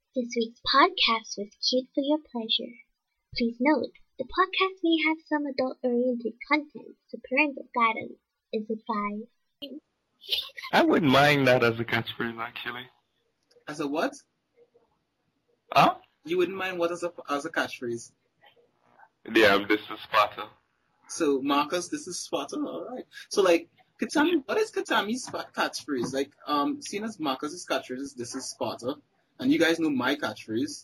This week's podcast was cute for your pleasure. Please note, the podcast may have some adult-oriented content, so parental guidance is advised. I wouldn't mind that as a catchphrase, actually. As a what? Huh? You wouldn't mind what as a catchphrase? Yeah, this is Sparta. So, Marcus, this is Sparta, alright. So, like, Katami, what is Katami's catchphrase? Like, seeing as Marcus's catchphrase is this is Sparta, and you guys know my catchphrase.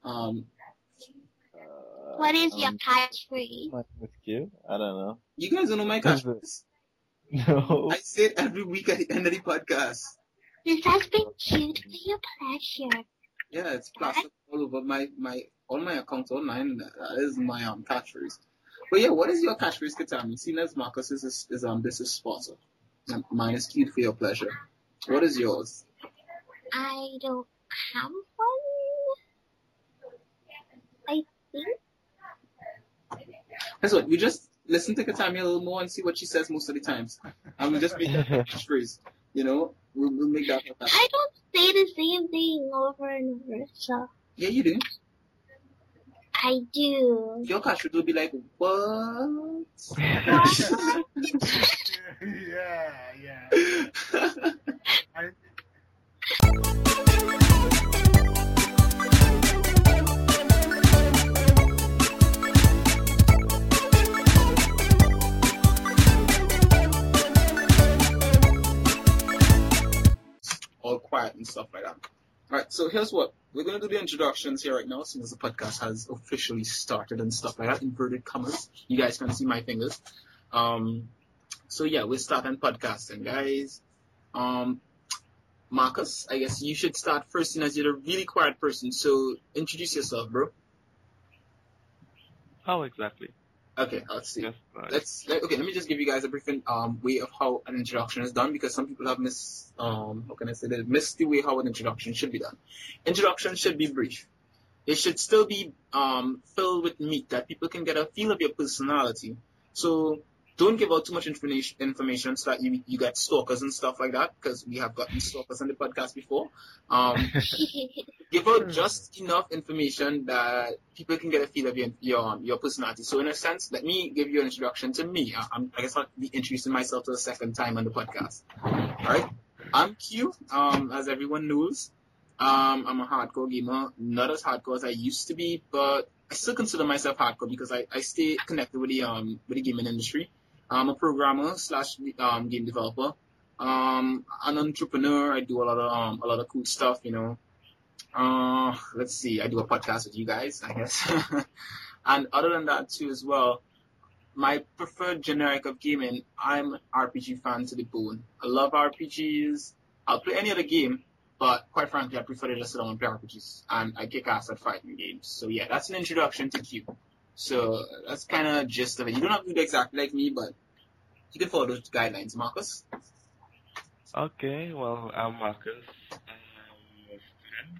What is your catchphrase? With you? I don't know. You guys don't know my catchphrase? No. I say it every week at the end of the podcast. This has been cute for your pleasure. Yeah, it's plastered all over all my accounts online. That is my catchphrase. But yeah, what is your catchphrase, Katami? Seeing as Marcus is this is Sparta. And mine is cute for your pleasure. What is yours? I don't have one. I think. Guess what? We just listen to Katami a little more and see what she says most of the times. And we'll just make that her catchphrase. You know? We'll make that her catchphrase. I don't say the same thing over and over, so. Yeah, you do. I do. Your catchphrase will be like, what? Yeah. All quiet and stuff like that. Alright, so here's what. We're going to do the introductions here right now, as soon as the podcast has officially started and stuff like that. Inverted commas. You guys can see my fingers. So yeah, we're starting podcasting, guys. Marcus, I guess you should start first, as you're a really quiet person. So introduce yourself, bro. How exactly? Okay, let's see. Yes, Let me just give you guys a brief way of how an introduction is done, because some people have missed the way how an introduction should be done. Introduction should be brief. It should still be filled with meat that people can get a feel of your personality. So don't give out too much information so that you get stalkers and stuff like that, because we have gotten stalkers on the podcast before. Give out just enough information that people can get a feel of your personality. So in a sense, let me give you an introduction to me. I guess I'll be introducing myself to the second time on the podcast. Alright? I'm Q, as everyone knows. I'm a hardcore gamer, not as hardcore as I used to be, but I still consider myself hardcore because I stay connected with the gaming industry. I'm a programmer / game developer. An entrepreneur. I do a lot of cool stuff, you know. Let's see. I do a podcast with you guys, I guess. And other than that too, as well, my preferred generic of gaming, I'm an RPG fan to the bone. I love RPGs. I'll play any other game, but quite frankly, I prefer to just sit down and play RPGs. And I kick ass at fighting games. So yeah, that's an introduction to Q. So that's kind of gist of it. You don't have to do exactly like me, but you can follow those guidelines. Marcus? Okay, well, I'm Marcus. I'm a student.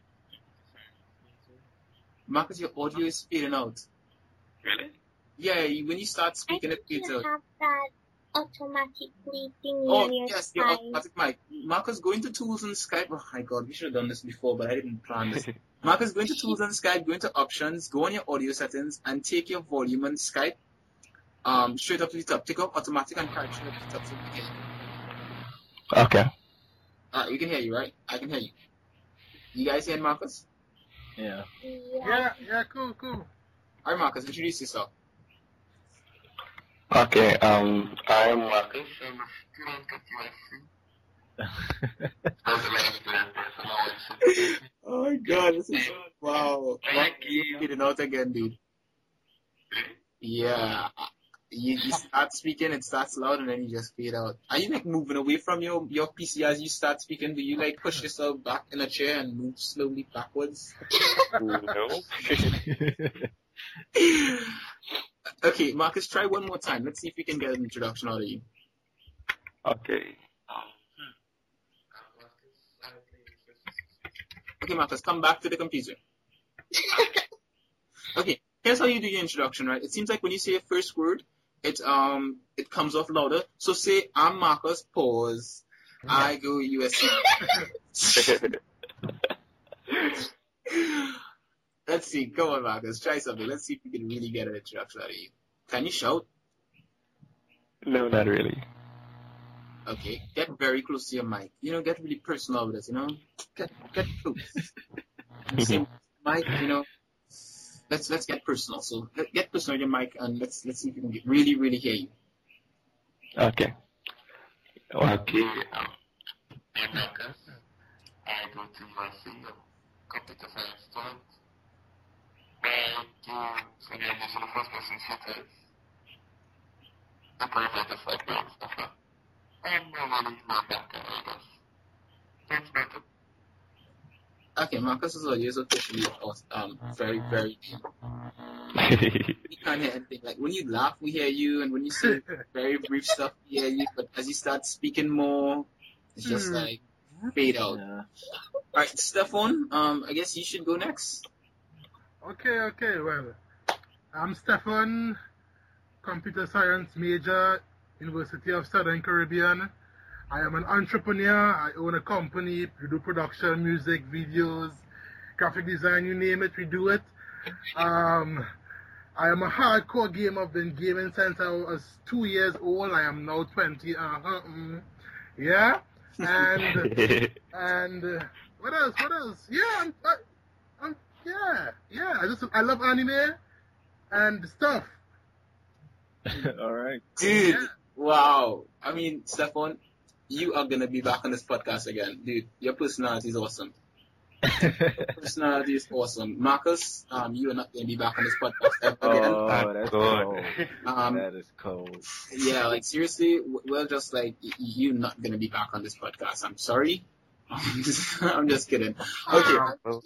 Marcus, your audio is fading out. Really? Yeah, when you start speaking, it fades out. have that automatically thingy Oh, on your yes, your side. automatic mic. Marcus, go into Tools and Skype. Oh my god, we should have done this before, but I didn't plan this. Marcus, go into Tools and Skype, go into Options, go on your audio settings, and take your volume on Skype straight up to the top. Take off Automatic and carry straight up to the top so we can. Okay. Alright, we can hear you, right? I can hear you. You guys hear Marcus? Yeah. Yeah, cool. Alright, Marcus, introduce yourself. Okay, I'm Marcus. I'm a student at USC. Oh my god, this is wow. You're fading out again, dude. Yeah. You start speaking, it starts loud, and then you just fade out. Are you like moving away from your PC as you start speaking? Do you like push yourself back in a chair and move slowly backwards? No. Okay, Marcus, try one more time. Let's see if we can get an introduction out of you. Okay. Okay, Marcus, come back to the computer. Okay, here's how you do your introduction, right? It seems like when you say your first word, it comes off louder. So say, I'm Marcus, pause. I go USC. Let's see. Come on, Marcus. Try something. Let's see if we can really get an introduction out of you. Can you shout? No, not really. Okay. Get very close to your mic. Get really personal with us, Get close. Same mic, Let's get personal. So get personal with your mic and let's see if we can really, really hear you. Okay. Okay. I'm Marcus. I go to USC, computer science student. I do some initial first person shooters. The perfect is like that stuff. I'm really not that guy, I guess. That's better. Okay, Marcus's audio is officially very, very deep. We can't hear anything. Like when you laugh, we hear you, and when you say very brief stuff, we hear you. But as you start speaking more, it's just like fade out. Yeah. All right, Stefan. I guess you should go next. Okay, well, I'm Stefan, computer science major, University of Southern Caribbean. I am an entrepreneur. I own a company. We do production, music, videos, graphic design, you name it, we do it. I am a hardcore gamer. I've been gaming since I was 2 years old. I am now 20. Yeah. And what else? Yeah, I love anime and stuff. All right. Dude, Yeah. wow. I mean, Stefan, you are going to be back on this podcast again. Dude, your personality is awesome. Personality is awesome. Marcus, you are not going to be back on this podcast ever again. Oh, that's cold. That is cold. Yeah, like seriously, well, just like you're not going to be back on this podcast. I'm sorry. I'm just kidding. Okay.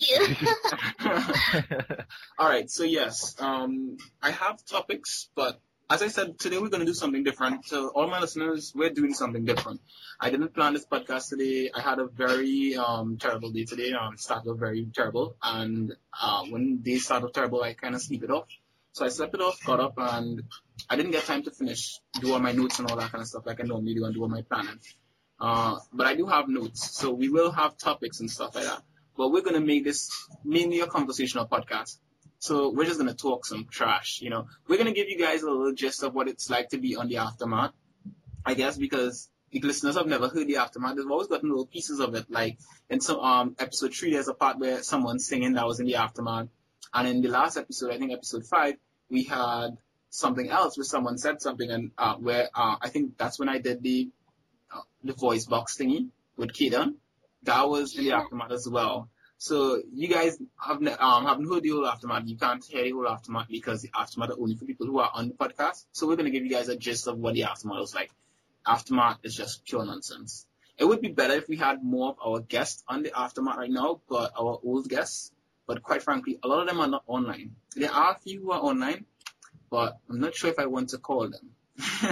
All right. So yes, I have topics, but as I said, today we're going to do something different. So all my listeners, we're doing something different. I didn't plan this podcast today. I had a very terrible day today. Started off very terrible, and when days start off terrible, I kind of sleep it off. So I slept it off, got up, and I didn't get time to finish, do all my notes and all that kind of stuff like I normally do and do all my planning. But I do have notes, so we will have topics and stuff like that. But we're going to make this mainly a conversational podcast. So we're just going to talk some trash, We're going to give you guys a little gist of what it's like to be on the Aftermath, I guess, because the listeners have never heard the Aftermath. They've always gotten little pieces of it. Like in some episode 3, there's a part where someone's singing that was in the Aftermath. And in the last episode, I think episode 5, we had something else where someone said something, and where I think that's when I did the voice box thingy with Kaden. That was in the Aftermath as well. So you guys haven't heard the whole Aftermath. You can't hear the whole Aftermath because the Aftermath are only for people who are on the podcast. So we're going to give you guys a gist of what the Aftermath was like. Aftermath is just pure nonsense. It would be better if we had more of our guests on the Aftermath right now, but our old guests. But quite frankly, a lot of them are not online. There are a few who are online, but I'm not sure if I want to call them.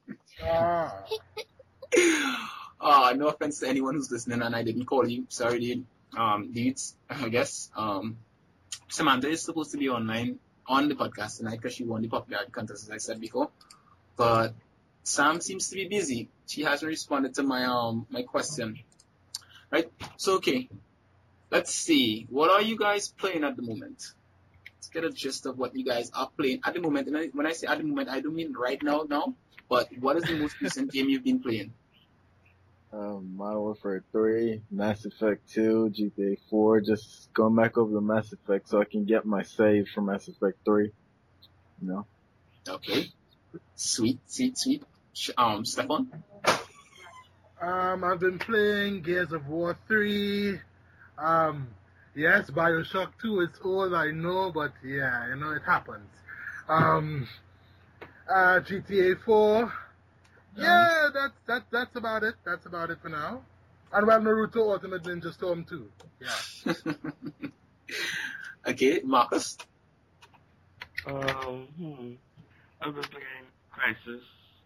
No offense to anyone who's listening and I didn't call you. Sorry, dude. Dudes, I guess. Samantha is supposed to be online on the podcast tonight because she won the popularity contest, as I said before. But Sam seems to be busy. She hasn't responded to my question. Right? So, okay. Let's see. What are you guys playing at the moment? Let's get a gist of what you guys are playing at the moment. And when I say at the moment, I don't mean right now, but what is the most recent game you've been playing? Modern Warfare 3, Mass Effect 2, GTA 4, just going back over the Mass Effect so I can get my save from Mass Effect 3, Okay. Sweet. Stefan? I've been playing Gears of War 3. Yes, Bioshock 2, it's all I know, but yeah, it happens. GTA 4. Yeah, that's about it. That's about it for now. And we have Naruto Ultimate Ninja Storm 2. Yeah. Okay, Marcus? I've been playing Crisis.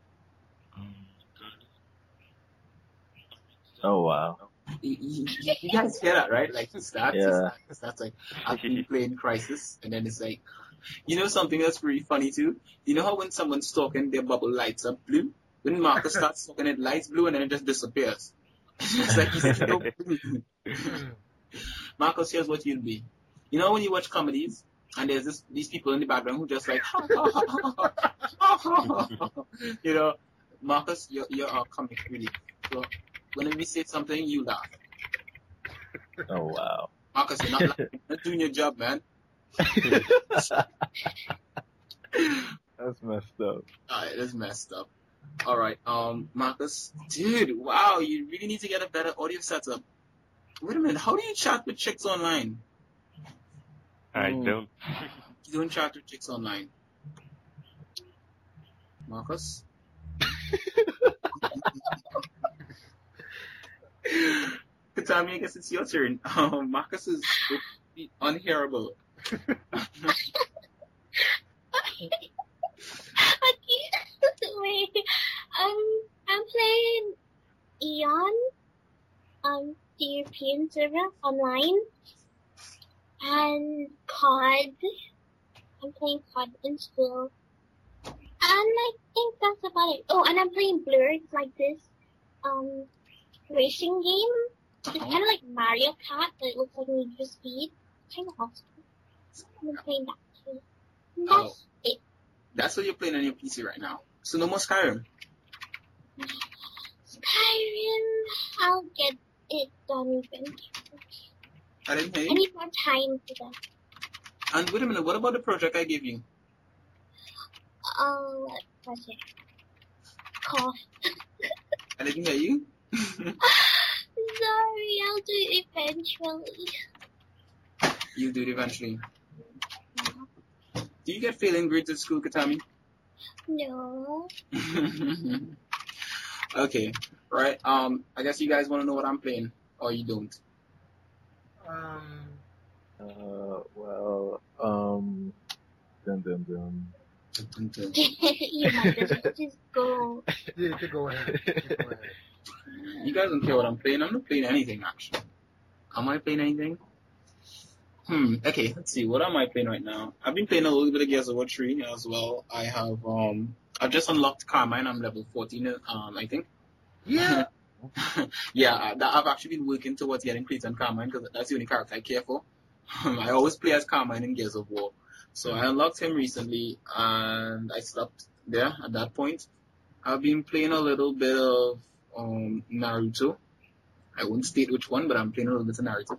Oh, wow. You guys hear that, right? Like, it's that like, I've been playing Crisis, and then it's like, something that's really funny too? You know how when someone's talking, their bubble lights up blue? When Marcus starts talking, it lights blue, and then it just disappears. It's like, he's still blue. Marcus, here's what you'll be. You know when you watch comedies and there's these people in the background who just like, you know, Marcus, you're our comic relief. So whenever we say something, you laugh. Oh wow. Marcus, you're not laughing. You're not doing your job, man. That's messed up. Alright, that's messed up. Alright, Marcus, dude, wow, you really need to get a better audio setup. Wait a minute, how do you chat with chicks online? I don't. You don't chat with chicks online. Marcus? Katami, I guess it's your turn. Marcus is unhearable. Wait, I'm playing Eon, the European server online, and COD. I'm playing COD in school, and I think that's about it. Oh, and I'm playing Blur. It's like this, racing game. It's kind of like Mario Kart, but it looks like Need for Speed. Kind of awesome. I'm playing that too. And that's it. That's what you're playing on your PC right now. So no more Skyrim. Skyrim, I'll get it done eventually. I didn't hear I you. need more time for that. And wait a minute, what about the project I gave you? Oh, what was it? Cough. I didn't hear you. Sorry, I'll do it eventually. You'll do it eventually. Do you get failing grades at school, Katami? No. Okay, right. I guess you guys want to know what I'm playing, or you don't. Dun dun dun. You might just go. Yeah, go ahead. You guys don't care what I'm playing. I'm not playing anything, actually. Am I playing anything? Okay, let's see. What am I playing right now? I've been playing a little bit of Gears of War 3 as well. I have, I've just unlocked Carmine. I'm level 14, I think. Yeah. Yeah, I've actually been working towards getting Clayton Carmine because that's the only character I care for. I always play as Carmine in Gears of War. So I unlocked him recently and I stopped there at that point. I've been playing a little bit of Naruto. I won't state which one, but I'm playing a little bit of Naruto.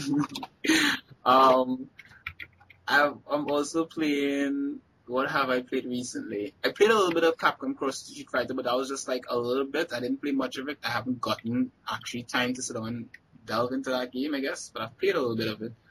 I'm also playing, what have I played recently? I played a little bit of Capcom Cross Street Fighter, but that was just like a little bit. I didn't play much of it. I haven't gotten actually time to sit down and delve into that game, I guess, but I've played a little bit of it.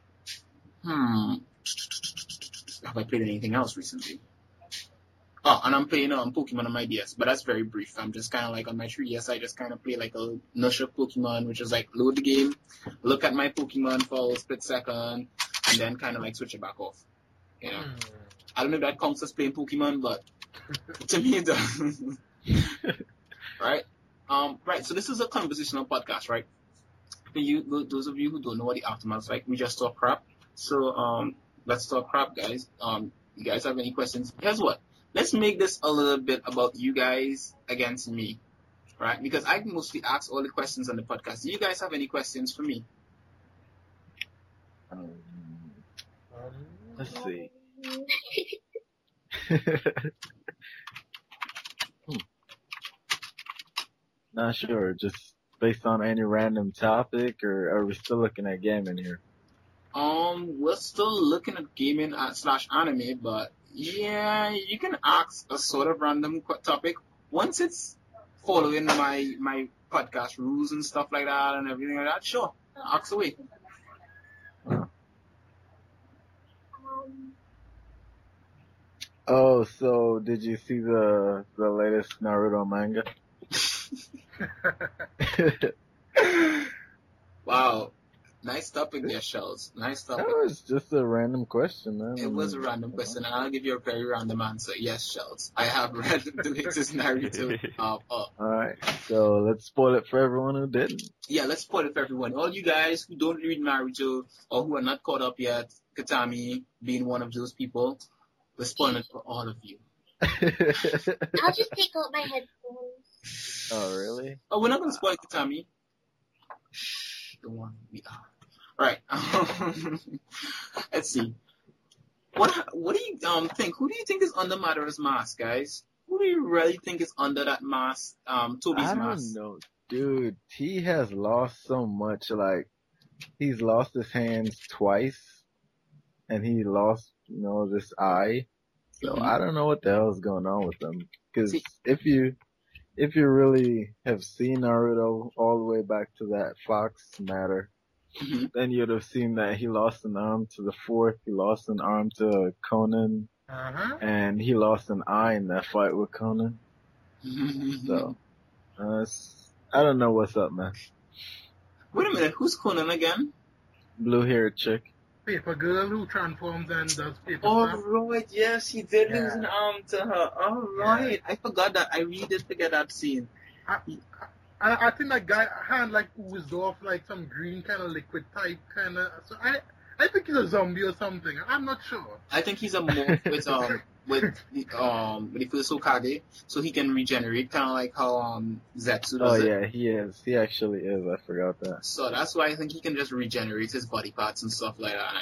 Have I played anything else recently? Oh, and I'm playing Pokemon on my DS, but that's very brief. I'm just kind of like on my 3DS, I just kind of play like a nush of Pokemon, which is like load the game, look at my Pokemon for a split second, and then kind of like switch it back off. You know, I don't know if that counts as playing Pokemon, but to me it does. Right? Right. So this is a conversational podcast, right? For you, those of you who don't know what the Aftermath's like, we just talk crap. So let's talk crap, guys. You guys have any questions? Here's what. Let's make this a little bit about you guys against me, right? Because I mostly ask all the questions on the podcast. Do you guys have any questions for me? Let's see. Not sure. Just based on any random topic, or are we still looking at gaming here? We're still looking at gaming / anime, but yeah, you can ask a sort of random topic once it's following my podcast rules and stuff like that and everything like that. Sure, ask away. Oh, so did you see the latest Naruto manga? Wow. Nice topic there, Shells. Nice topic. That was just a random question, man. It was a random question, and I'll give you a very random answer. Yes, Shells. I have read the latest Naruto. Alright, so let's spoil it for everyone who didn't. Yeah, let's spoil it for everyone. All you guys who don't read Naruto or who are not caught up yet, Katami being one of those people, we're spoiling it for all of you. I'll just take out my headphones. Oh, really? Oh, we're not going to spoil Katami. The one we are. Right. Let's see. What do you think? Who do you think is under Madara's mask, guys? Who do you really think is under that mask? Toby's I mask. don't know, dude. He has lost so much. Like, he's lost his hands twice, and he lost, this eye. So Mhm. I don't know what the hell is going on with him. Because See- if you really have seen Naruto all the way back to that Fox matter, Mhm. then you'd have seen that he lost an arm to the fourth, he lost an arm to Conan, and he lost an eye in that fight with Conan. So, I don't know what's up, man. Wait a minute, who's Conan again? Blue-haired chick. Paper girl who transforms and does paper Oh, stuff. right, yes, he did lose Yeah. an arm to her. Oh, right. I forgot that. I really did forget that scene. I think that guy hand like oozed off like some green kind of liquid type kind of. So I think he's a zombie or something. I'm not sure. I think he's a morph with the first Hokage, so he can regenerate, kind of like how Zetsu Oh does it. yeah, he is. He actually is. I forgot that. So that's why I think he can just regenerate his body parts and stuff like that,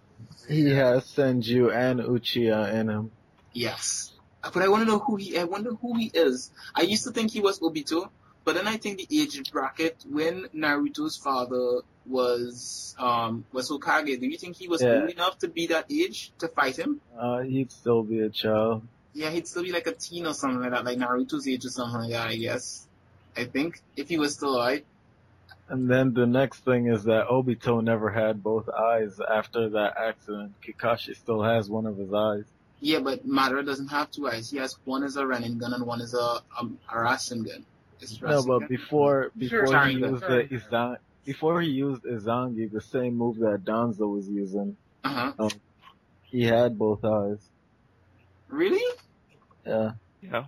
He has Senju and Uchiha in him. Yes. But I want to know who he is. I used to think he was Obito, but then I think the age bracket when Naruto's father was Hokage, do you think he was Yeah. old enough to be that age to fight him? He'd still be a child. Yeah, he'd still be like a teen or something like that, like Naruto's age or something like that, I guess. I think, if he was still alive. And then the next thing is that Obito never had both eyes after that accident. Kakashi still has one of his eyes. Yeah, but Madara doesn't have two eyes. He has one is a Renin gun and one is a Rasengan. Is it No, but Rasengan? before Sharingan. he used before he used Izangi, the same move that Danzo was using, Uh-huh. he had both eyes. Really? Yeah. Yeah.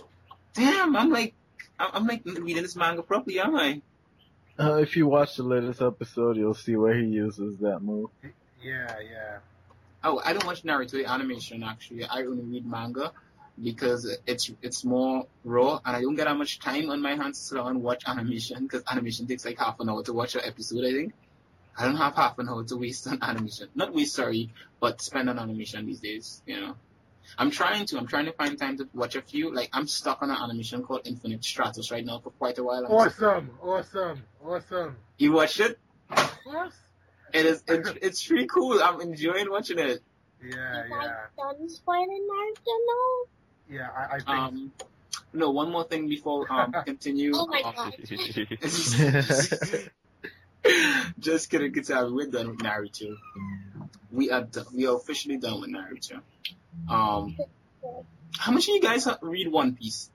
Damn, I'm like reading this manga properly, am I? If you watch the latest episode, you'll see where he uses that move. Yeah. Oh, I don't watch Naruto the animation actually. I only read manga because it's more raw and I don't get that much time on my hands to sit down and watch animation because animation takes like half an hour to watch an episode, I think. I don't have half an hour to waste on animation. Not waste, sorry, but spend on animation these days, I'm trying to find time to watch a few. Like, I'm stuck on an animation called Infinite Stratos right now for quite a while. Awesome. You watched it? Of course. It's pretty cool. I'm enjoying watching it. Yeah. Done spoiling Naruto now? Yeah, I think. No, one more thing before we continue. Oh my god. Just kidding, Kitabi. We're done with Naruto. We are officially done with Naruto. How much of you guys read One Piece?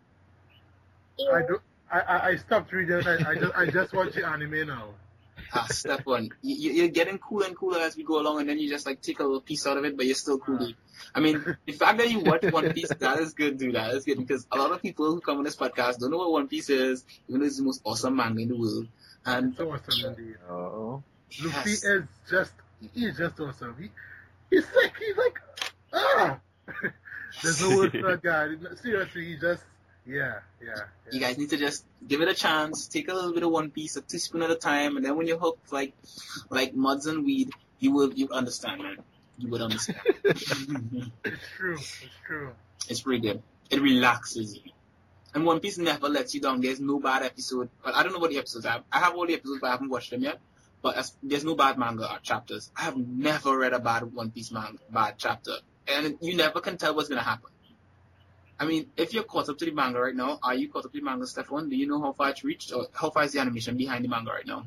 I stopped reading it. I just watch the anime now. Step one. You're getting cooler and cooler as we go along, and then you just like take a little piece out of it, but you're still cool. I mean, the fact that you watch One Piece, that is good, dude. That is good because a lot of people who come on this podcast don't know what One Piece is, even though it's the most awesome manga in the world. And It's awesome indeed. Oh. Luffy yes. is just awesome. He's sick. He's like, There's no word for that guy. Seriously, he just, yeah. You guys need to just give it a chance. Take a little bit of One Piece, a teaspoon at a time, and then when you're hooked, like muds and weed, you understand, man. You would understand. It's true. It's pretty good. It relaxes you. And One Piece never lets you down. There's no bad episode. But I don't know what the episodes are. I have all the episodes, but I haven't watched them yet. But there's no bad manga or chapters. I have never read a bad One Piece bad chapter. And you never can tell what's going to happen. I mean, if you're caught up to the manga right now, are you caught up to the manga, Stefan? Do you know how far it's reached? Or how far is the animation behind the manga right now?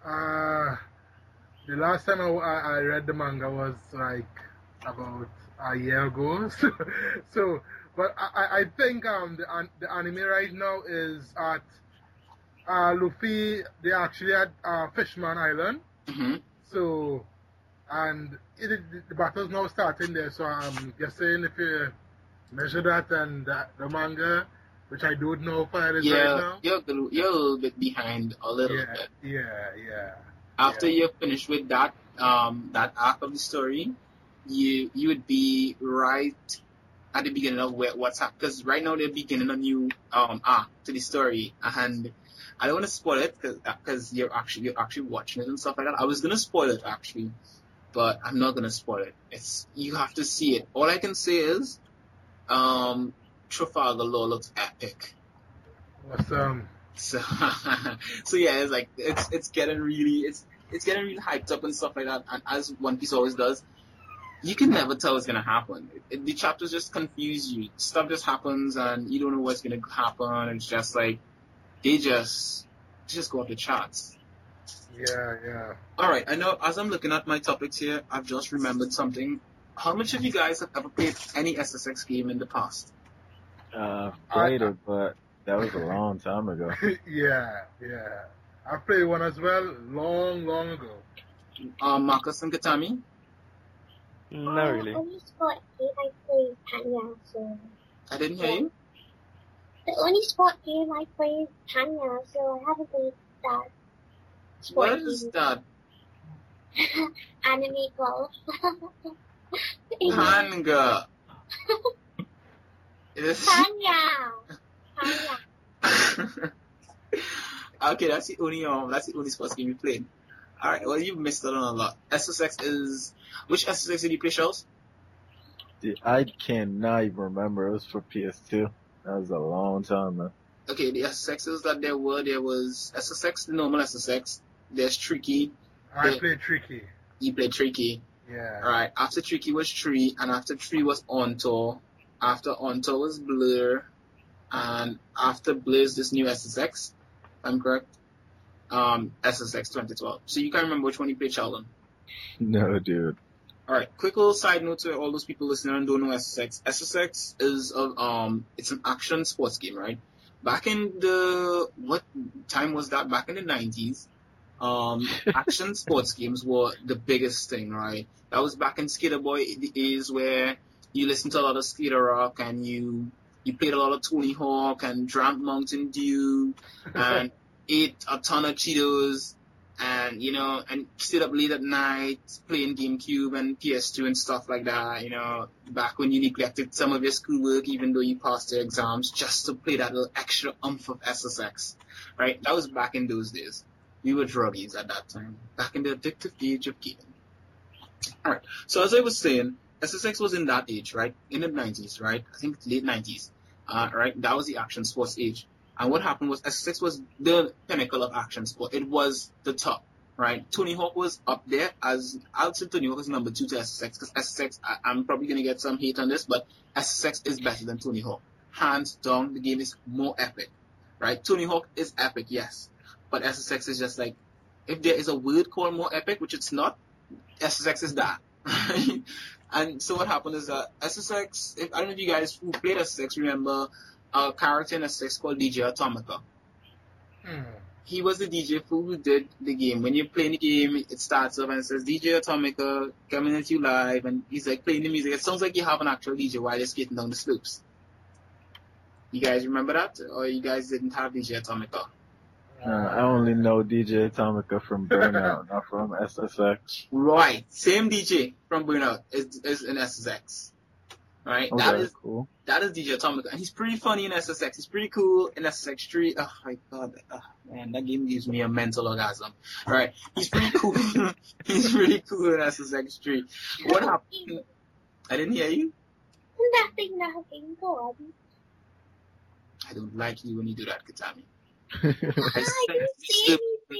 The last time I read the manga was like about a year ago. So, but I think the anime right now is at Luffy. They actually at Fishman Island. Mm-hmm. So, and the battle's now starting there. So I'm guessing if you measure that and the manga, which I don't know how far it is right now. You're a little bit behind a little bit. Yeah. After you're finished with that arc of the story, you would be right at the beginning of what's happening. Because right now they're beginning a new arc to the story, and I don't want to spoil it because you're actually watching it and stuff like that. I was gonna spoil it actually, but I'm not gonna spoil it. You have to see it. All I can say is, Trafalgar Law looks epic. Awesome. So yeah, it's like it's getting really hyped up and stuff like that. And as One Piece always does, you can never tell what's gonna happen. The chapters just confuse you. Stuff just happens and you don't know what's gonna happen. It's just like they just go off the charts. Yeah. All right. I know. As I'm looking at my topics here, I've just remembered something. How much of you guys have ever played any SSX game in the past? Played it, but that was a long time ago. yeah. I played one as well, long ago. Marcus and Katami? Not really. Only sport game I played Tanya, so... I didn't hear you. The only sport game I played Tanya, so I haven't played that sport What is game. that? Anime golf. Hanga. It is... Tanya. Okay, that's the only sports game you played. Alright, well you've missed out on a lot. SSX is... Which SSX did you play, Shells? I cannot even remember. It was for PS2. That was a long time, man. Okay, the SSXs that there was SSX, the normal SSX. There's Tricky. I played Tricky. You played Tricky. Yeah. Alright, after Tricky was Tree, and after Tree was Onto. After Onto was Blur. And after Blur is this new SSX. I'm correct? SSX 2012. So you can't remember which one you played, Sheldon? No, dude. Alright, quick little side note to all those people listening and don't know SSX. SSX is it's an action sports game, right? Back in what time was that? Back in the 90s, action sports games were the biggest thing, right? That was back in Skater Boy days where you listened to a lot of Skater Rock and you played a lot of Tony Hawk and drank Mountain Dew and ate a ton of Cheetos and, and stayed up late at night playing GameCube and PS2 and stuff like that, back when you neglected some of your schoolwork even though you passed your exams just to play that little extra oomph of SSX, right? That was back in those days. We were druggies at that time, back in the addictive age of gaming. Alright, so as I was saying, SSX was in that age, right? In the 90s, right? I think late 90s, right? That was the action sports age. And what happened was SSX was the pinnacle of action sport. It was the top, right? Tony Hawk was up there as, I'll say Tony Hawk is number 2 to SSX, because SSX, I'm probably going to get some hate on this, but SSX is better than Tony Hawk. Hands down, the game is more epic, right? Tony Hawk is epic, yes. But SSX is just like, if there is a word called more epic, which it's not, SSX is that, right? And so what happened is that SSX, I don't know if you guys who played SSX remember a character in SSX called DJ Atomica. He was the DJ who did the game. When you're playing the game, it starts up and it says DJ Atomica coming at you live, and he's like playing the music. It sounds like you have an actual DJ while you're skating down the slopes. You guys remember that? Or you guys didn't have DJ Atomica? I only know DJ Atomica from Burnout, not from SSX. Right. Same DJ from Burnout is in SSX. Right? Okay, cool. That is DJ Atomica. And he's pretty funny in SSX. He's pretty cool in SSX 3. Oh my god. Man, that game gives me a mental orgasm. Right. He's pretty cool. He's really cool in SSX 3. What happened? I didn't hear you? Nothing. Go on. I don't like you when you do that, Katami. I didn't say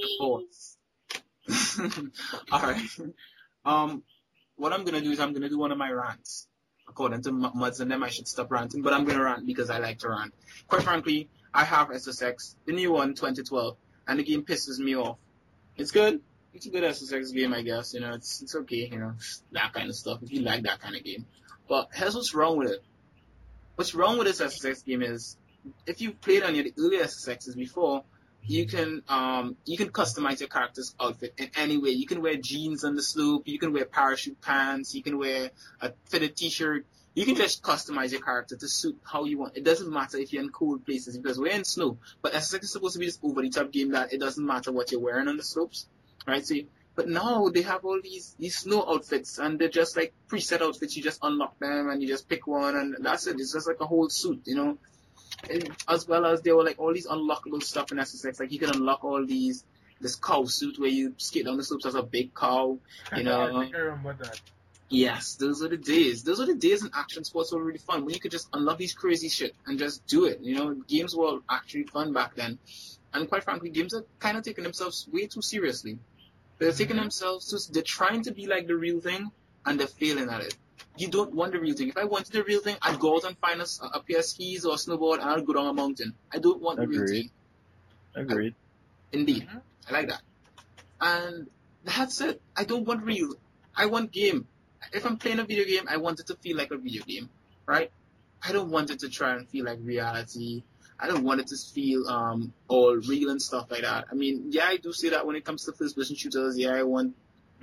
anything. Alright. What I'm gonna do is I'm gonna do one of my rants. According to Muds and them, I should stop ranting, but I'm gonna rant because I like to rant. Quite frankly, I have SSX, the new one, 2012, and the game pisses me off. It's good. It's a good SSX game, I guess. It's okay. That kind of stuff. If you like that kind of game, but here's what's wrong with it. What's wrong with this SSX game is, if you've played on the earlier SSXs before, you can customize your character's outfit in any way. You can wear jeans on the slope, you can wear parachute pants, you can wear a fitted t-shirt. You can just customize your character to suit how you want. It doesn't matter if you're in cold places, because we're in snow. But SSX is supposed to be this over-the-top game that it doesn't matter what you're wearing on the slopes, right? But now they have all these snow outfits, and they're just like preset outfits. You just unlock them and you just pick one, and that's it. It's just like a whole suit, as well as there were like all these unlockable stuff in SSX. Like you can unlock all this cow suit where you skate down the slopes as a big cow, you know. I think I remember that. Yes, those were the days. Those were the days in action sports were really fun, when you could just unlock these crazy shit and just do it. You know, games were actually fun back then. And quite frankly, games are kind of taking themselves way too seriously. They're taking they're trying to be like the real thing, and they're failing at it. You don't want the real thing. If I wanted the real thing, I'd go out and find a pair of skis or a snowboard and I'd go down a mountain. I don't want the real thing. Agreed. Indeed. I like that. And that's it. I don't want real. I want game. If I'm playing a video game, I want it to feel like a video game, right? I don't want it to try and feel like reality. I don't want it to feel all real and stuff like that. I mean, yeah, I do say that when it comes to first-person shooters. Yeah, I want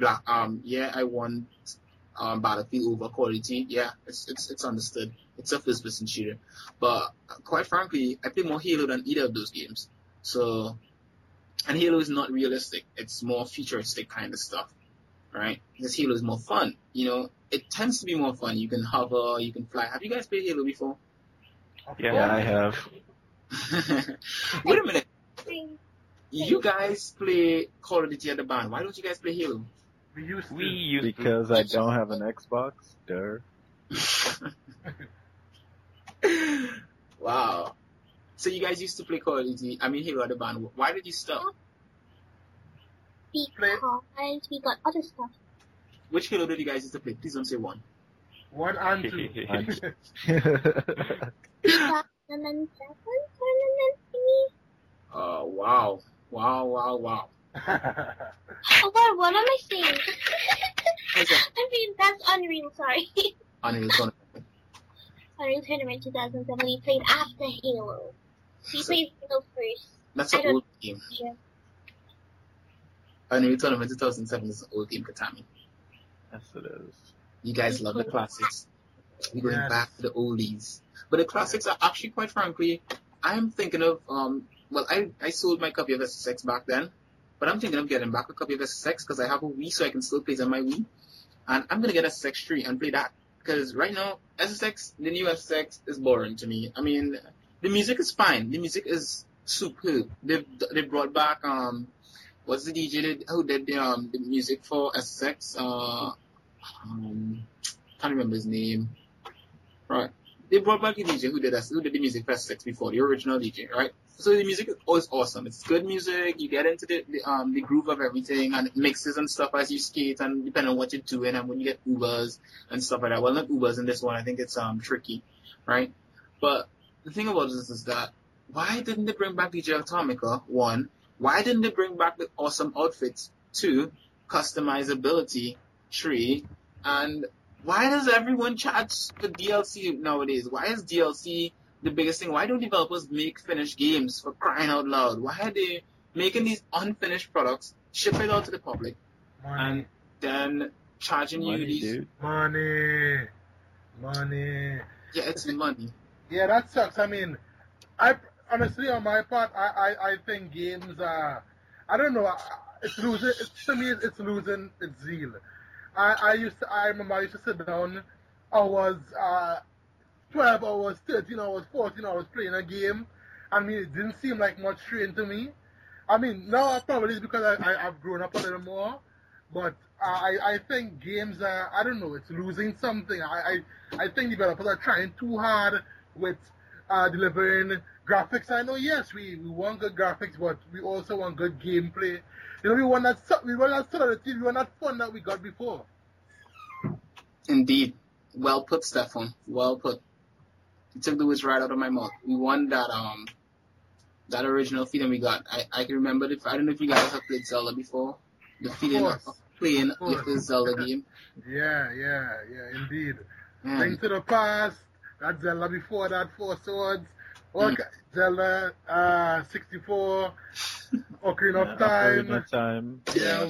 Battlefield over Call of Duty. Yeah, it's understood. It's a first-person shooter. But quite frankly, I play more Halo than either of those games. So, and Halo is not realistic. It's more futuristic kind of stuff. Right? Because Halo is more fun. You know, it tends to be more fun. You can hover, you can fly. Have you guys played Halo before? Yeah, I have. Wait a minute. You guys play Call of Duty at the band. Why don't you guys play Halo? We used Because I don't have an Xbox. Duh. Wow. So you guys used to play Call of Duty, Halo at the band. Why did you stop? Because we got other stuff. Which Halo did you guys used to play? Please don't say one. 1 and 2. 2007 tournament thingy. Oh, wow. Wow. Oh god, what am I saying? I mean, that's Unreal, sorry. Unreal Tournament. Unreal Tournament 2007, we played after Halo. We played Halo first. That's an old game. Yeah. Unreal Tournament 2007 is an old game, Katami. Yes, it is. You guys love the classics. We're going back to the oldies. But the classics are actually, quite frankly, I'm thinking of, I sold my copy of SSX back then, but I'm thinking of getting back a copy of SSX because I have a Wii, so I can still play it on my Wii. And I'm going to get SSX 3 and play that. Because right now, SSX, the new SSX, is boring to me. I mean, the music is fine. The music is superb. They brought back, what's the DJ who did the music for SSX? Can't remember his name. Right. They brought back the DJ who did the music for SSX before, the original DJ, right? So the music is always awesome. It's good music. You get into the groove of everything, and it mixes and stuff as you skate, and depending on what you're doing, and when you get Ubers and stuff like that. Well, not Ubers in this one. I think it's Tricky, right? But the thing about this is that why didn't they bring back DJ Atomica? 1. Why didn't they bring back the awesome outfits? 2. Customizability. 3. And why does everyone charge for DLC nowadays? Why is DLC the biggest thing? Why don't developers make finished games, for crying out loud? Why are they making these unfinished products, ship it out to the public, and then charging you these... Dude. Money. Yeah, it's money. Yeah, that sucks. I mean, honestly, on my part, I think games are, I don't know, it's losing its zeal. I remember I used to sit down hours, 12 hours, 13 hours, 14 hours playing a game. I mean, it didn't seem like much strain to me. I mean, now probably it's because I've grown up a little more, but I think games are, I don't know, it's losing something. I think developers are trying too hard with delivering graphics. I know, yes, we want good graphics, but we also want good gameplay. You know, we want that solidity, we want that fun that we got before. Indeed. Well put, Stefan. Well put. You took the words right out of my mouth. We want that original feeling we got. I can remember, I don't know if you guys have played Zelda before. The feeling of playing the Zelda game. Yeah, indeed. Link to the Past, that Zelda before that, 4 Swords, Zelda 64, Ocarina of Time.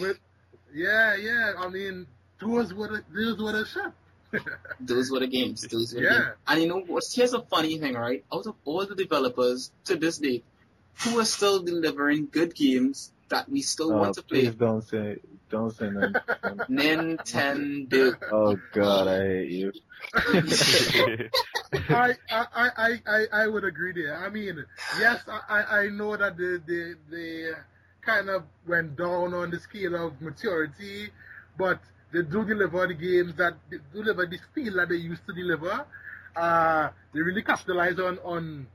Yeah. I mean, those were the shit. Those were the games. And you know what? Here's a funny thing, right? Out of all the developers to this day who are still delivering good games that we still want to play. Please don't say nothing. Nintendo. Oh God, I hate you. I would agree there. I mean, yes, I know that they kind of went down on the scale of maturity, but they do deliver the games that they deliver this feel that they used to deliver. They really capitalize on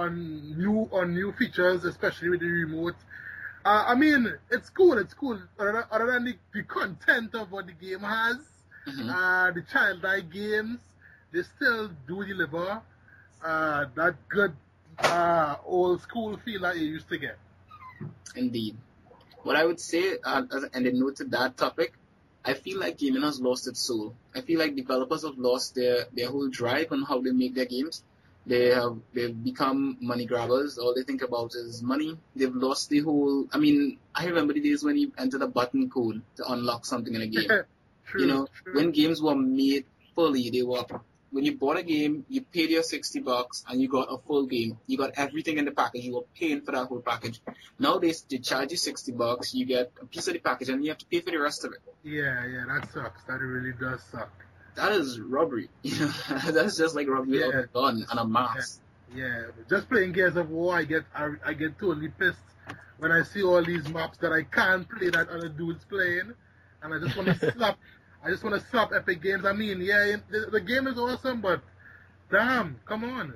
new features, especially with the remote. I mean, it's cool. Other than the content of what the game has, the childlike games, they still do deliver that good old school feel that you used to get. Indeed. What I would say, as an ending note to that topic, I feel like gaming has lost its soul. I feel like developers have lost their whole drive on how they make their games. They've become money grabbers. All they think about is money. They've lost the whole. I mean, I remember the days when you entered a button code to unlock something in a game. True. When games were made fully, when you bought a game, you paid your $60 and you got a full game. You got everything in the package. You were paying for that whole package. Nowadays, they charge you $60. You get a piece of the package and you have to pay for the rest of it. Yeah, that sucks. That really does suck. That is robbery. That's just like robbery of a gun and a mask. Yeah. Just playing Gears of War, I get totally pissed when I see all these maps that I can't play that other dude's playing, and I just want to slap. I just want to slap Epic Games. I mean, yeah, the game is awesome, but damn, come on,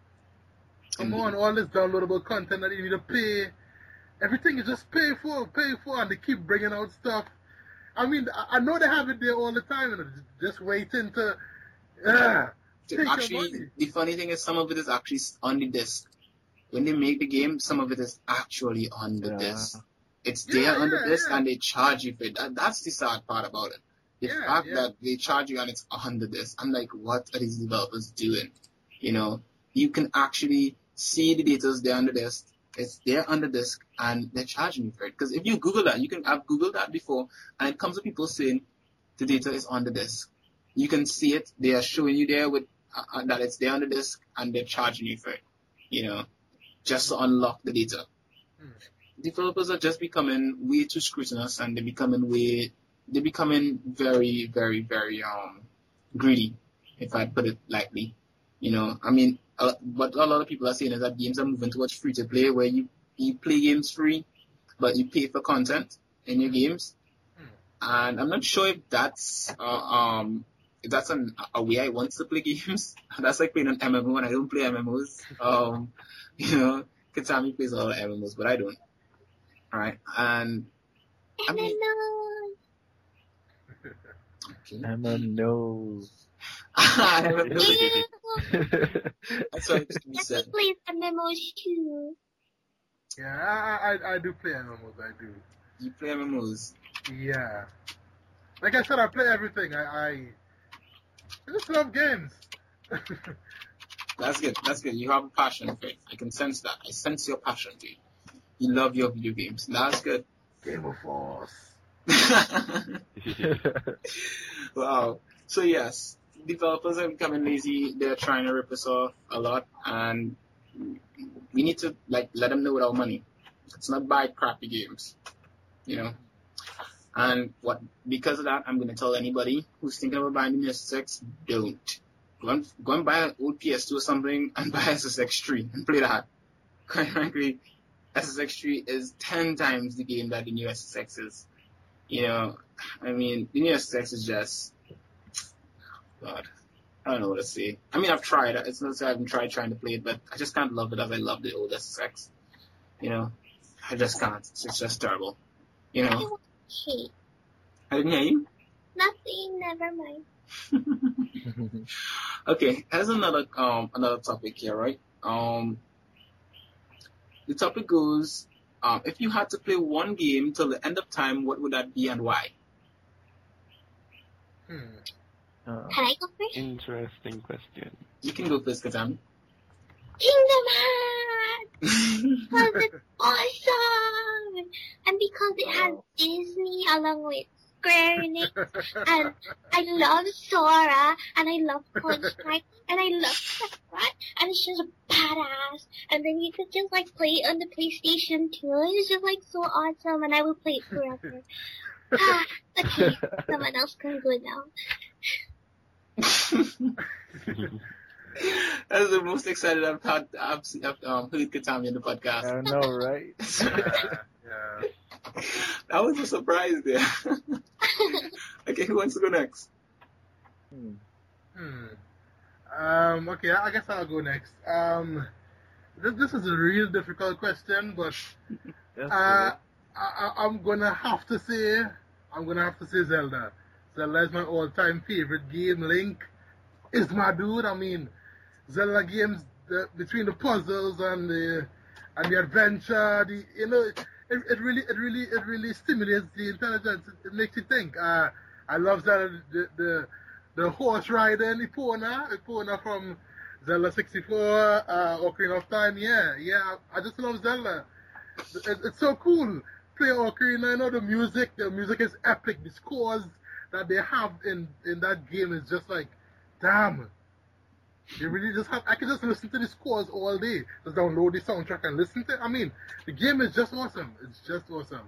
all this downloadable content that you need to pay. Everything is just pay for, and they keep bringing out stuff. I mean, I know they have it there all the time, and just waiting to take your money. The funny thing is, some of it is actually on the disc. When they make the game, some of it is actually on the disc. It's there on the disc, and they charge you for it. That's the sad part about it. The fact that they charge you and it's on the disc. I'm like, what are these developers doing? You can actually see the data's there on the disc. It's there on the disc, and they're charging you for it. Because if you Google that, I've Googled that before, and it comes with people saying the data is on the disc. You can see it. They are showing you there with that it's there on the disc, and they're charging you for it. Just to unlock the data. Developers are just becoming way too scrutinous, and they're becoming very, very, very greedy, if I put it lightly. I mean, what a lot of people are saying is that games are moving towards free-to-play, where you play games free, but you pay for content in your games. And I'm not sure if that's a way I want to play games. That's like playing an MMO, and I don't play MMOs. Katami plays a lot of MMOs, but I don't. All right, and I mean, Emma knows. That's what you said. Please MMOs too. Yeah, I do play MMOs. I do. You play MMOs? Yeah. Like I said, I play everything. I just love games. That's good. You have a passion for it. I can sense that. I sense your passion, dude. You love your video games. That's good. Game of Force. Wow. So yes, developers are becoming lazy. They're trying to rip us off a lot, and we need to let them know with our money. Let's not buy crappy games, And because of that, I'm going to tell anybody who's thinking about buying the SSX, don't. Go and buy an old PS2 or something and buy SSX3 and play that. Quite frankly, SSX3 is 10 times the game that the new SSX is. I mean, the new SSX is just, God, I don't know what to say. I mean, I've tried. It's not that I haven't tried trying to play it, but I just can't love it as I love the old SSX. I just can't. It's just terrible. Okay. I didn't hear you? Nothing, never mind. Okay, here's another topic here, right? The topic goes, if you had to play one game till the end of time, what would that be and why? Can I go first? Interesting question. You can go first, Katami. Kingdom Hearts! Because it's awesome! And because it has Disney along with Square Enix, and I love Sora, and I love Punch-Strike, and I love Sephiroth, and it's just badass. And then you could just like play it on the PlayStation 2, and it's just like so awesome, and I will play it forever. Okay, someone else can go now. That's the most excited I've heard Katami in the podcast. I know, right? Yeah. That was a surprise there. Okay, who wants to go next? Okay, I guess I'll go next. This is a real difficult question, but I'm gonna have to say Zelda. Zelda is my all-time favorite game. Link is my dude. I mean, Zelda games, between the puzzles and the adventure, it really stimulates the intelligence. It makes you think. I love Zelda, the horse rider in Epona from Zelda 64, Ocarina of Time. Yeah, I just love Zelda. It's so cool. Play Ocarina, you know, the music is epic. The scores that they have in that game is just like, damn. They really just have, I can just listen to the scores all day. Just download the soundtrack and listen to it. I mean, the game is just awesome. It's just awesome.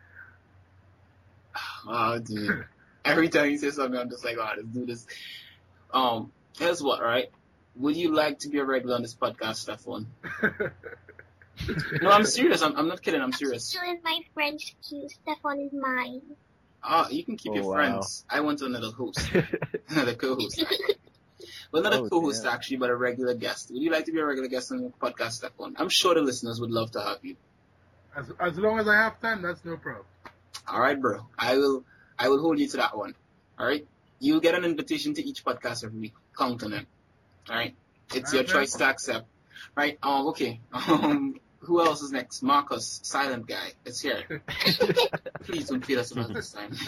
Oh, dude. Every time you say something, I'm just like, oh, let's do this. Here's what, right? Would you like to be a regular on this podcast, Stefan? No, I'm serious. I'm not kidding. I'm serious. Still in my French queue. Stefan is mine. You can keep your friends. I want another host. Another co-host. Well, not a co-host, actually, but a regular guest. Would you like to be a regular guest on your podcast, Stefan? I'm sure the listeners would love to have you. As long as I have time, that's no problem. All right, bro. I will hold you to that one. All right? You'll get an invitation to each podcast every week. Count on it. All right? It's your choice to accept. Right? Okay. Who else is next? Marcus, silent guy. It's here. Please don't feel us about this time.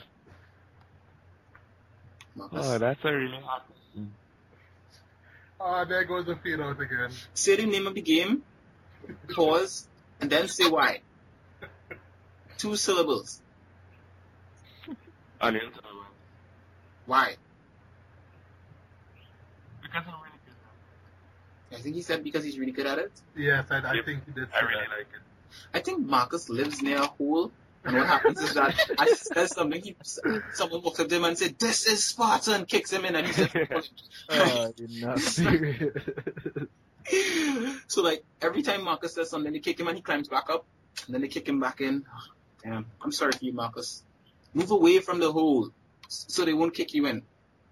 Marcus. Oh, that's a really hard question. Oh, there goes the fade out again. Say the name of the game, pause, and then say why. 2 syllables. Onions. Why? Because I'm really good at I think he said because he's really good at it. Yes, I think he did. I really like it. I think Marcus lives near a hole, and what happens is that I said something, someone walks up to him and said, "This is Sparta," and kicks him in, and he says, you're not serious. So, like, every time Marcus says something, they kick him and he climbs back up, and then they kick him back in. Oh, damn, I'm sorry for you, Marcus. Move away from the hole so they won't kick you in.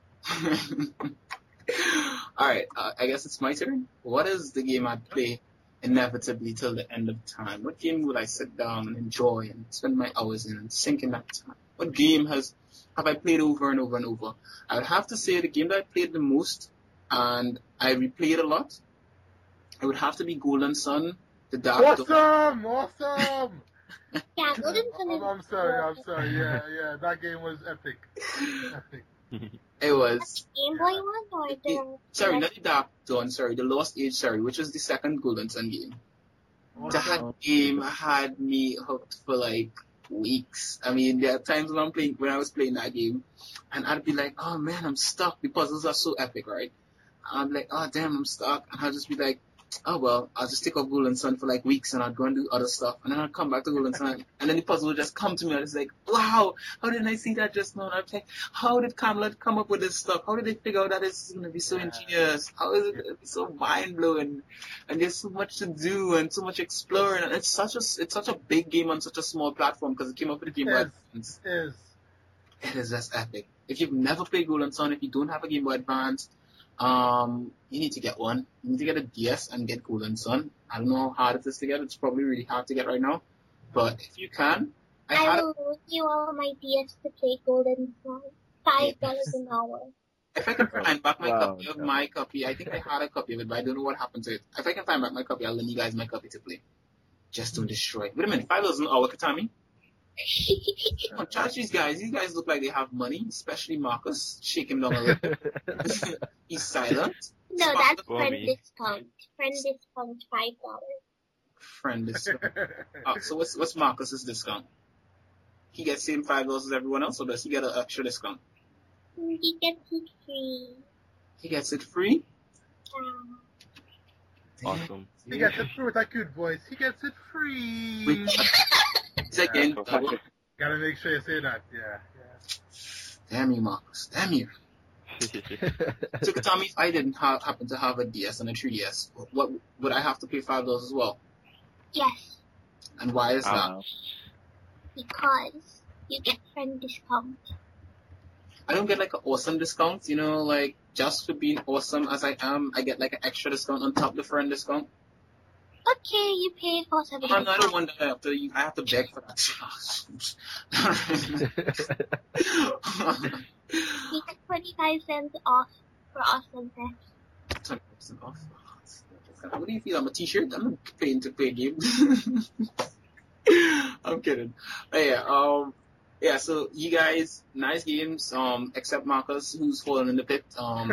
Alright, I guess it's my turn. What is the game I'd play inevitably till the end of time? What game would I sit down and enjoy and spend my hours in and sink in that time? What game have I played over and over and over? I would have to say the game that I played the most and I replayed a lot, it would have to be Golden Sun, the Dark Dawn. Awesome! Yeah, Golden Sun is... I'm sorry. Yeah, that game was epic. It was... Game Boy one or the... Sorry, not the Dark Dawn, sorry, the Lost Age, which was the second Golden Sun game. That game had me hooked for like weeks. I mean, there are times when I was playing that game, and I'd be like, oh man, I'm stuck. The puzzles are so epic, right? And I'm like, oh damn, I'm stuck. And I'd just be like, oh well, I'll just take off Golden Sun for like weeks and I'd go and do other stuff. And then I'd come back to Golden Sun and then the puzzle would just come to me and it's like, wow, how didn't I see that just now? And I'm like, how did Camelot come up with this stuff? How did they figure out that it's going to be so ingenious? How is it going to be so mind-blowing? And there's so much to do and so much exploring. And it's such a big game on such a small platform because it came up with a Game Boy Advance. It is just epic. If you've never played Golden Sun, if you don't have a Game Boy Advance, you need to get one. You need to get a DS and get Golden Sun. I don't know how hard it is to get. It's probably really hard to get right now. But if you can, I will lose you all my DS to play Golden Sun. $5 an hour. If I can find back my copy, I think I had a copy of it, but I don't know what happened to it. If I can find back my copy, I'll lend you guys my copy to play. Just don't destroy it. Wait a minute, $5 an hour, Katami? Come on, charge these guys. These guys look like they have money, especially Marcus. Shake him down a little. He's silent. No, that's friend discount. Friend discount $5. Friend discount. So what's Marcus's discount? he gets same $5 as everyone else, or does he get an extra discount? He gets it free. He gets it free? Awesome. He gets it free with a cute voice. He gets it free. Wait, second. Gotta make sure you say that. Yeah. Damn you, Marcus. Damn you. So, Katami, if I didn't happen to have a DS and a 3DS, what would I have to pay $5 as well? Yes, And why is that? because you get friend discount. I don't get like an awesome discount, you know, like just for being awesome as I am, I get like an extra discount on top of the friend discount. Okay, you paid for $7. I don't want that. I have to beg for that. You get 25 cents off for awesome test. 20% off. What do you feel? I'm a t-shirt? I'm not paying to play a game. I'm kidding. But yeah, so you guys, nice games, except Marcus, who's fallen in the pit.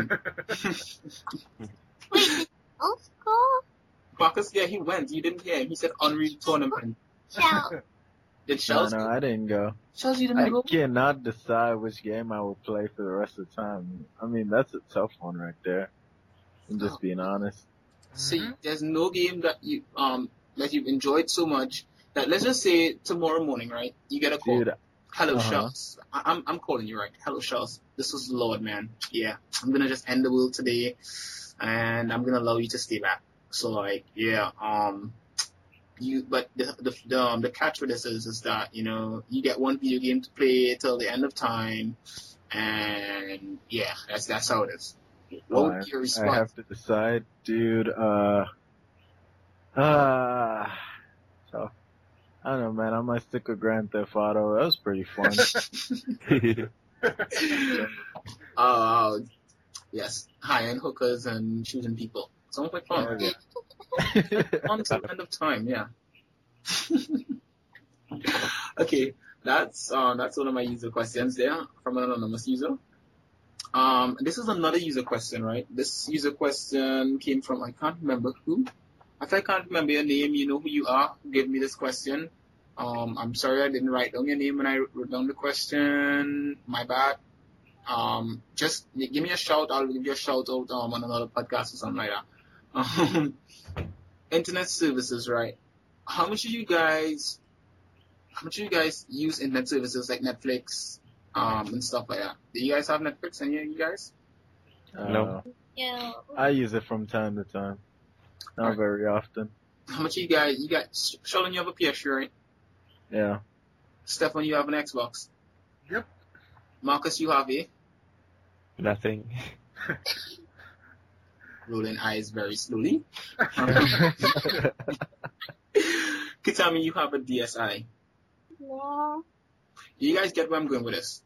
Wait, did you go? Marcus, yeah, he went. You didn't hear him. He said Unreal Tournament. Shell. Did Shells No, I didn't go. Shells, you I didn't go? cannot decide which game I will play for the rest of the time. I mean, that's a tough one right there. I'm just being honest. See, there's no game that you've enjoyed so much that, let's just say tomorrow morning, right? You get a call. Dude, Hello, Shells. I'm calling you, right? Hello, Shells. This was the Lord, man. Yeah, I'm gonna just end the world today, and I'm gonna allow you to stay back. So, like, yeah, but the catch for this is that, you know, you get one video game to play till the end of time, and yeah, that's how it is. What would be your response? I have to decide, dude. So, I don't know, man. I might stick with Grand Theft Auto. That was pretty fun. Yes, high-end hookers and shooting people. Sounds like fun. Yeah. Until the end of time, yeah. Okay, that's one of my user questions there from an anonymous user. This is another user question, right? This user question came from, I can't remember who. If I can't remember your name, you know who you are, who gave me this question. I'm sorry I didn't write down your name when I wrote down the question. My bad. Just give me a shout. I'll give you a shout out on another podcast or something like that. Internet services, right? How much do you guys use internet services like Netflix, and stuff like that? Do you guys have Netflix? Any of you guys? No. Yeah. I use it from time to time. Not very often. How much you got? Sheldon, you have a PS3, right? Yeah. Stefan, you have an Xbox. Yep. Marcus, you have a? Nothing. Rolling eyes very slowly. Kitami, you have a DSi. Yeah. Do you guys get where I'm going with this?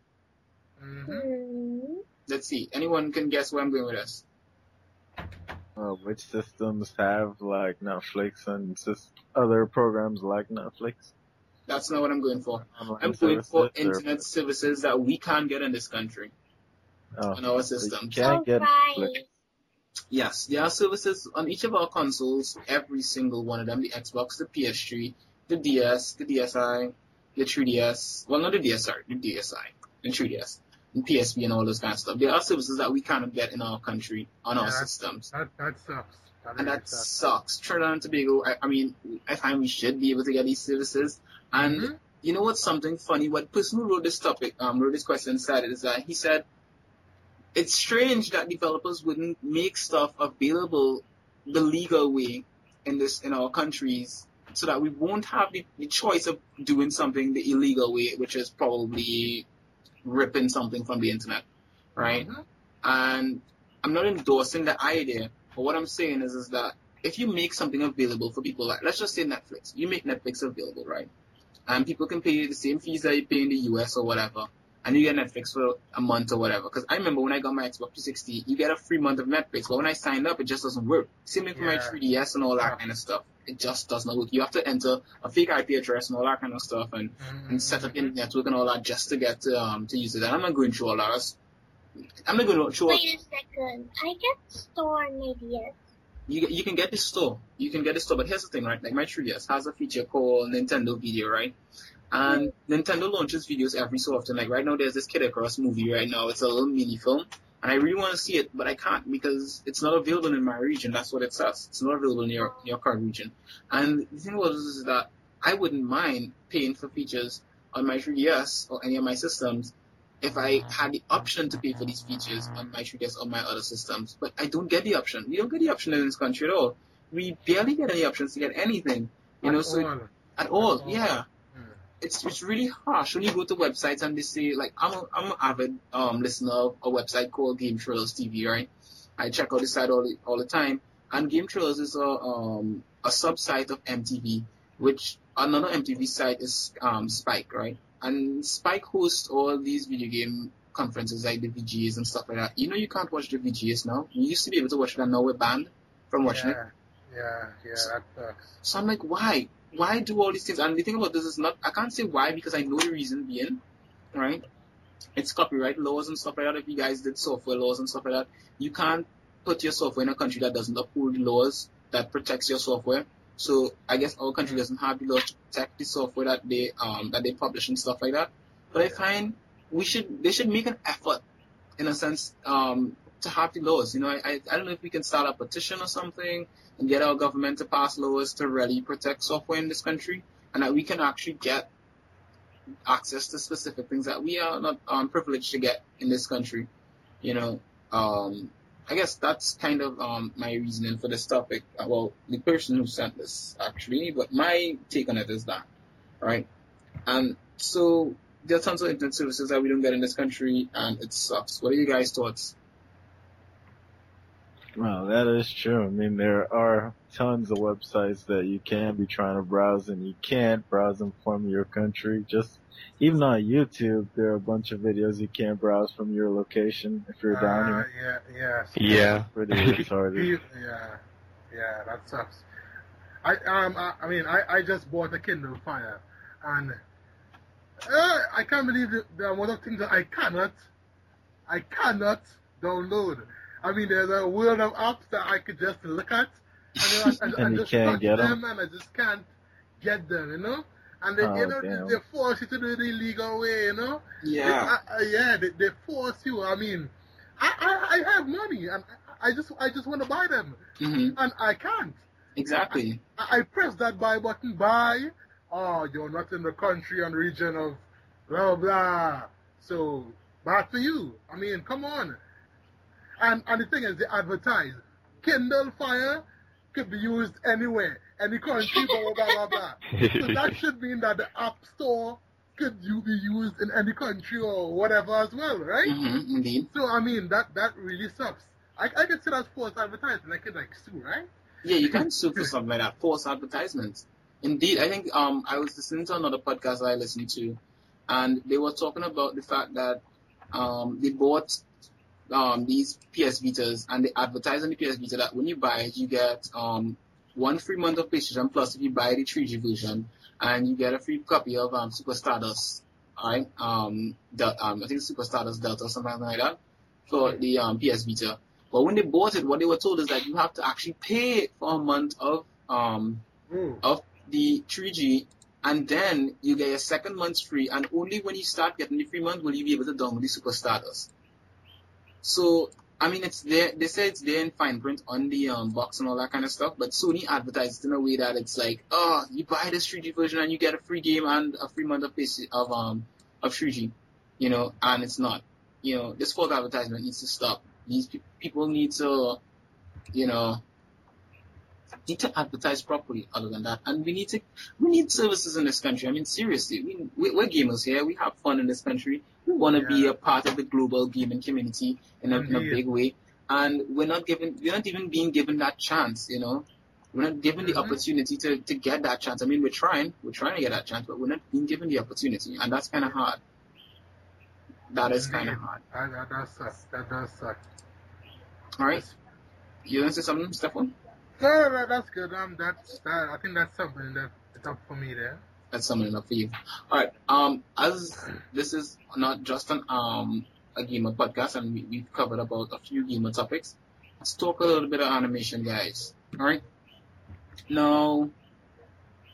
Let's see. Anyone can guess where I'm going with this? Which systems have like Netflix and other programs like Netflix? That's not what I'm going for. Online I'm going for services or- internet services that we can't get in this country on our so you systems. can't get Netflix. Yes, there are services on each of our consoles, every single one of them, the Xbox, the PS3, the DS, the DSi, the 3DS, well, not the DSi, the DSi, the 3DS, and PSP and all those kind of stuff. There are services that we cannot get in our country, on our systems. That sucks. And that sucks. Trinidad and Tobago, I mean, I find we should be able to get these services. And you know what's something funny? What the person who wrote this topic, wrote this question said is that he said, it's strange that developers wouldn't make stuff available the legal way in our countries, so that we won't have the choice of doing something the illegal way, which is probably ripping something from the internet, right? And I'm not endorsing the idea, but what I'm saying is that if you make something available for people, like, let's just say Netflix, you make Netflix available, right? And people can pay the same fees that you pay in the US or whatever, and you get Netflix for a month or whatever. Because I remember when I got my Xbox 360, you get a free month of Netflix, but when I signed up, it just doesn't work. Same thing for my 3DS and all that kind of stuff. It just does not work. You have to enter a fake IP address and all that kind of stuff, and set up your network and all that just to get to use it. And I'm not going through all that. I'm not going to show. Wait a second. I get store on my DS. You can get the store. You can get the store, but here's the thing, right? Like my 3DS has a feature called Nintendo Video, right? And Nintendo launches videos every so often. Like right now, there's this Kid Icarus movie right now. It's a little mini film, and I really want to see it, but I can't because it's not available in my region. That's what it says. It's not available in your current region. And the thing about this is that I wouldn't mind paying for features on my 3DS or any of my systems if I had the option to pay for these features on my 3DS or my other systems. But I don't get the option. We don't get the option in this country at all. We barely get any options to get anything. You know, so at all, yeah. It's really harsh when you go to websites and they say, like, I'm an avid listener of a website called Game Trailers TV, right? I check out the site all the time, and Game Trailers is a sub-site of MTV, which another MTV site is Spike, right? And Spike hosts all these video game conferences like the VGAs and stuff like that. You know you can't watch the VGAs now. You used to be able to watch it, and now we're banned from watching it. Yeah, that sucks. So I'm like, why? Why do all these things? And the thing about this is not, I can't say why because I know the reason being, right? It's copyright laws and stuff like that. If you guys did software laws and stuff like that, you can't put your software in a country that doesn't uphold laws that protects your software. So I guess our country doesn't have the laws to protect the software that they publish and stuff like that. But I find they should make an effort, in a sense, to have the laws. You know, I don't know if we can start a petition or something and get our government to pass laws to really protect software in this country, and that we can actually get access to specific things that we are not privileged to get in this country. You know, I guess that's kind of my reasoning for this topic. Well, the person who sent this, actually, but my take on it is that, right? And so there are tons of internet services that we don't get in this country, and it sucks. What are you guys' thoughts? Well, that is true. I mean, there are tons of websites that you can be trying to browse and you can't browse them from your country. Just even on YouTube, there are a bunch of videos you can't browse from your location if you're down here. Yeah. Pretty retarded. Yeah, that sucks. I just bought a Kindle Fire, and I can't believe there are one of things that I cannot download. I mean, there's a world of apps that I could just look at and you just can't touch get them, and I just can't get them, you know? And then, they force you to do it the illegal way, you know? Yeah. They force you. I mean, I have money, and I just want to buy them, and I can't. Exactly. I press that buy button, buy. Oh, you're not in the country and region of blah, blah. So, bad for you. I mean, come on. And the thing is, they advertise Kindle Fire could be used anywhere, any country, blah, blah, blah, blah. So that should mean that the App Store could be used in any country or whatever as well, right? Mm-hmm, indeed. So, I mean, that really sucks. I can say that's false advertising. I could, sue, right? Yeah, you can sue for something like that, false advertisements. Indeed, I think I was listening to another podcast that I listened to, and they were talking about the fact that they bought these PS Vitas, and they advertise on the PS Vita that when you buy it, you get 1 free month of PlayStation Plus if you buy the 3G version, and you get a free copy of Super Stardust, alright? I think Super Stardust Delta or something like that for the PS Vita. But when they bought it, what they were told is that you have to actually pay for a month of the 3G, and then you get your second month free, and only when you start getting the free month will you be able to download the Super Stardust. So, I mean, it's there. They say it's there in fine print on the box and all that kind of stuff, but Sony advertised in a way that it's like, oh, you buy this 3G version and you get a free game and a free month of 3G, you know, and it's not. You know, this false advertisement needs to stop. These people need to, you know, advertise properly. Other than that, and we need services in this country. I mean, seriously, we're gamers here. We have fun in this country. We want to be a part of the global gaming community in a big way, and we're not even being given that chance. You know, we're not given the opportunity to get that chance. I mean, we're trying to get that chance, but we're not being given the opportunity, and that's kind of hard. That is kind of hard. That does suck. All right, you want to say something, Stefan? No, that's good. I think that's something that it's up for me there. That's something enough for you. All right. As this is not just a gamer podcast, and we've covered about a few gamer topics, let's talk a little bit of animation, guys. All right. Now,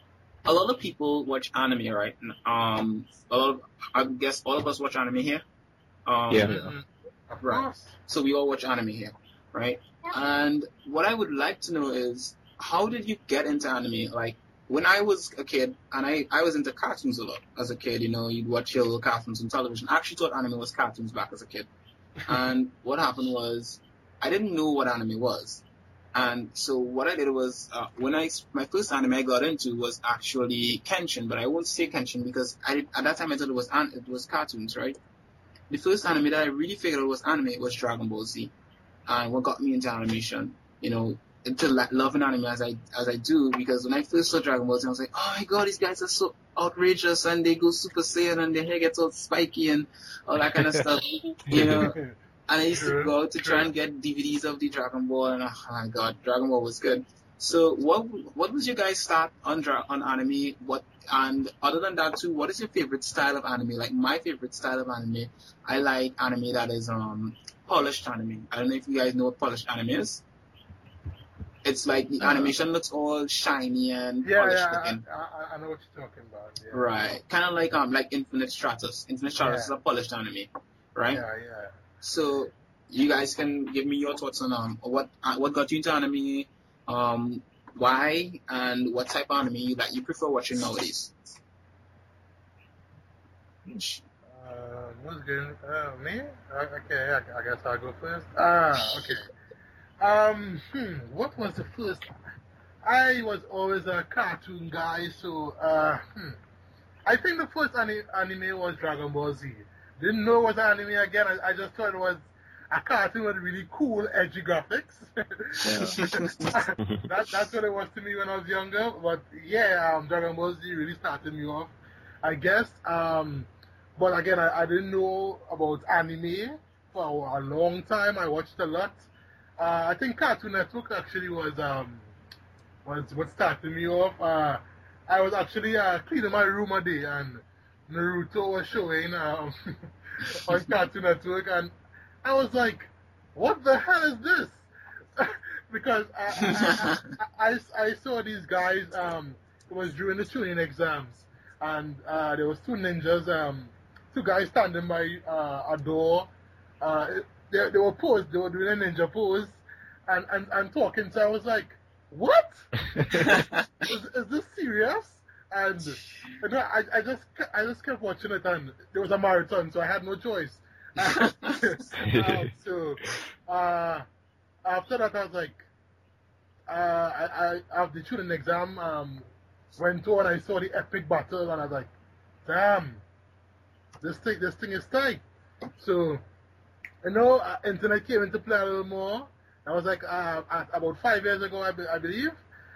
a lot of people watch anime, right? I guess all of us watch anime here. Yeah. Right. So we all watch anime here, right? And what I would like to know is, how did you get into anime? Like, when I was a kid, and I was into cartoons a lot as a kid, you'd watch your little cartoons on television. I actually thought anime was cartoons back as a kid. And what happened was, I didn't know what anime was. And so what I did was, my first anime I got into was actually Kenshin, but I won't say Kenshin because at that time I thought it was cartoons, right? The first anime that I really figured out was anime was Dragon Ball Z. And what got me into animation, into loving anime as I do, because when I first saw Dragon Ball Z, I was like, oh my god, these guys are so outrageous, and they go Super Saiyan, and their hair gets all spiky, and all that kind of stuff, And I used to go out to try and get DVDs of the Dragon Ball, and oh my god, Dragon Ball was good. So what was your guys' start on anime? And other than that too, what is your favorite style of anime? Like my favorite style of anime, I like anime that is polished anime. I don't know if you guys know what polished anime is. It's like the animation looks all shiny and polished looking. I know what you're talking about. Yeah. Right, kind of like Infinite Stratus. Infinite Stratus is a polished anime, right? Yeah. So you guys can give me your thoughts on what got you into anime, why, and what type of anime that you prefer watching nowadays. What's good? Me? Okay, I guess I'll go first. Okay. What was the first? I was always a cartoon guy, so I think the first anime was Dragon Ball Z. Didn't know it was anime again. I just thought it was a cartoon with really cool, edgy graphics. That's what it was to me when I was younger. But yeah, Dragon Ball Z really started me off, I guess. But again, I didn't know about anime for a long time. I watched a lot. I think Cartoon Network actually was what started me off. I was actually cleaning my room a day, and Naruto was showing on Cartoon Network, and I was like, what the hell is this? Because I saw these guys, it was during the tuning exams, and there was two ninjas, two guys standing by a door. They were posed, they were doing a ninja pose, and talking, so I was like, what? is this serious? And I just kept watching it, and there was a marathon, so I had no choice. So after that, I was like, I after the tuning exam went on, I saw the epic battle, and I was like, damn, this thing is tight. So internet came into play a little more. I was like about 5 years ago, I believe,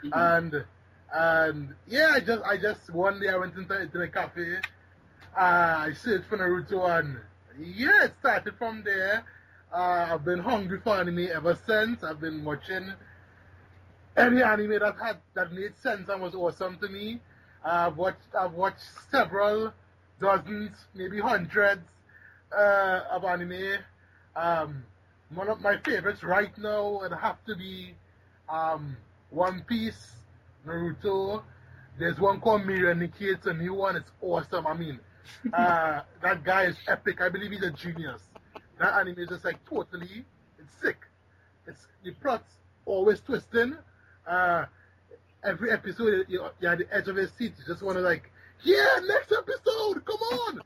and yeah, I just one day I went into the cafe, I searched for Naruto, and yeah, it started from there. I've been hungry for anime ever since. I've been watching any anime that made sense and was awesome to me. I've watched several dozens, maybe hundreds of anime. One of my favorites right now would have to be One Piece, Naruto. There's one called Mirai Nikki. It's a new one. It's awesome. I mean, that guy is epic. I believe he's a genius. That anime is just like totally, it's sick. The plot's always twisting. Every episode, you're at the edge of your seat. You just want to like, yeah, next episode, come on,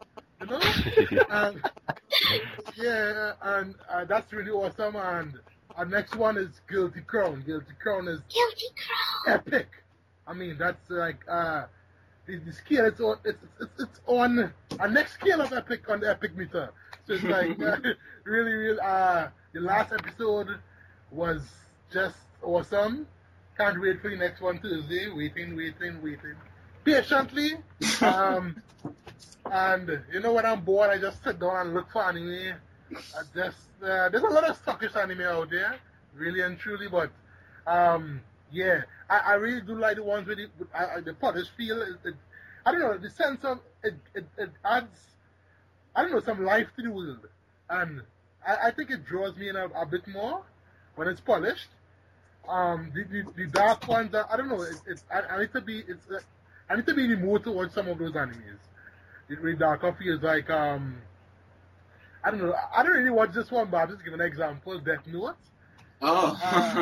and that's really awesome. And our next one is Guilty Crown. Guilty Crown is epic. I mean, that's like the scale. It's on a next scale of epic on the epic meter. So it's like really. The last episode was just awesome. Can't wait for the next one Thursday. Waiting patiently. And when I'm bored, I just sit down and look for anime. There's a lot of suckish anime out there, really and truly, but yeah, I really do like the ones with the polished feel. I don't know, the sense of it adds, I don't know, some life to the world, and I think it draws me in a bit more when it's polished. The dark ones, I don't know, it's I need to be in the mood to watch some of those animes. It really darker feels like I don't know. I don't really watch this one, but I'll just give an example. Death Note. Oh.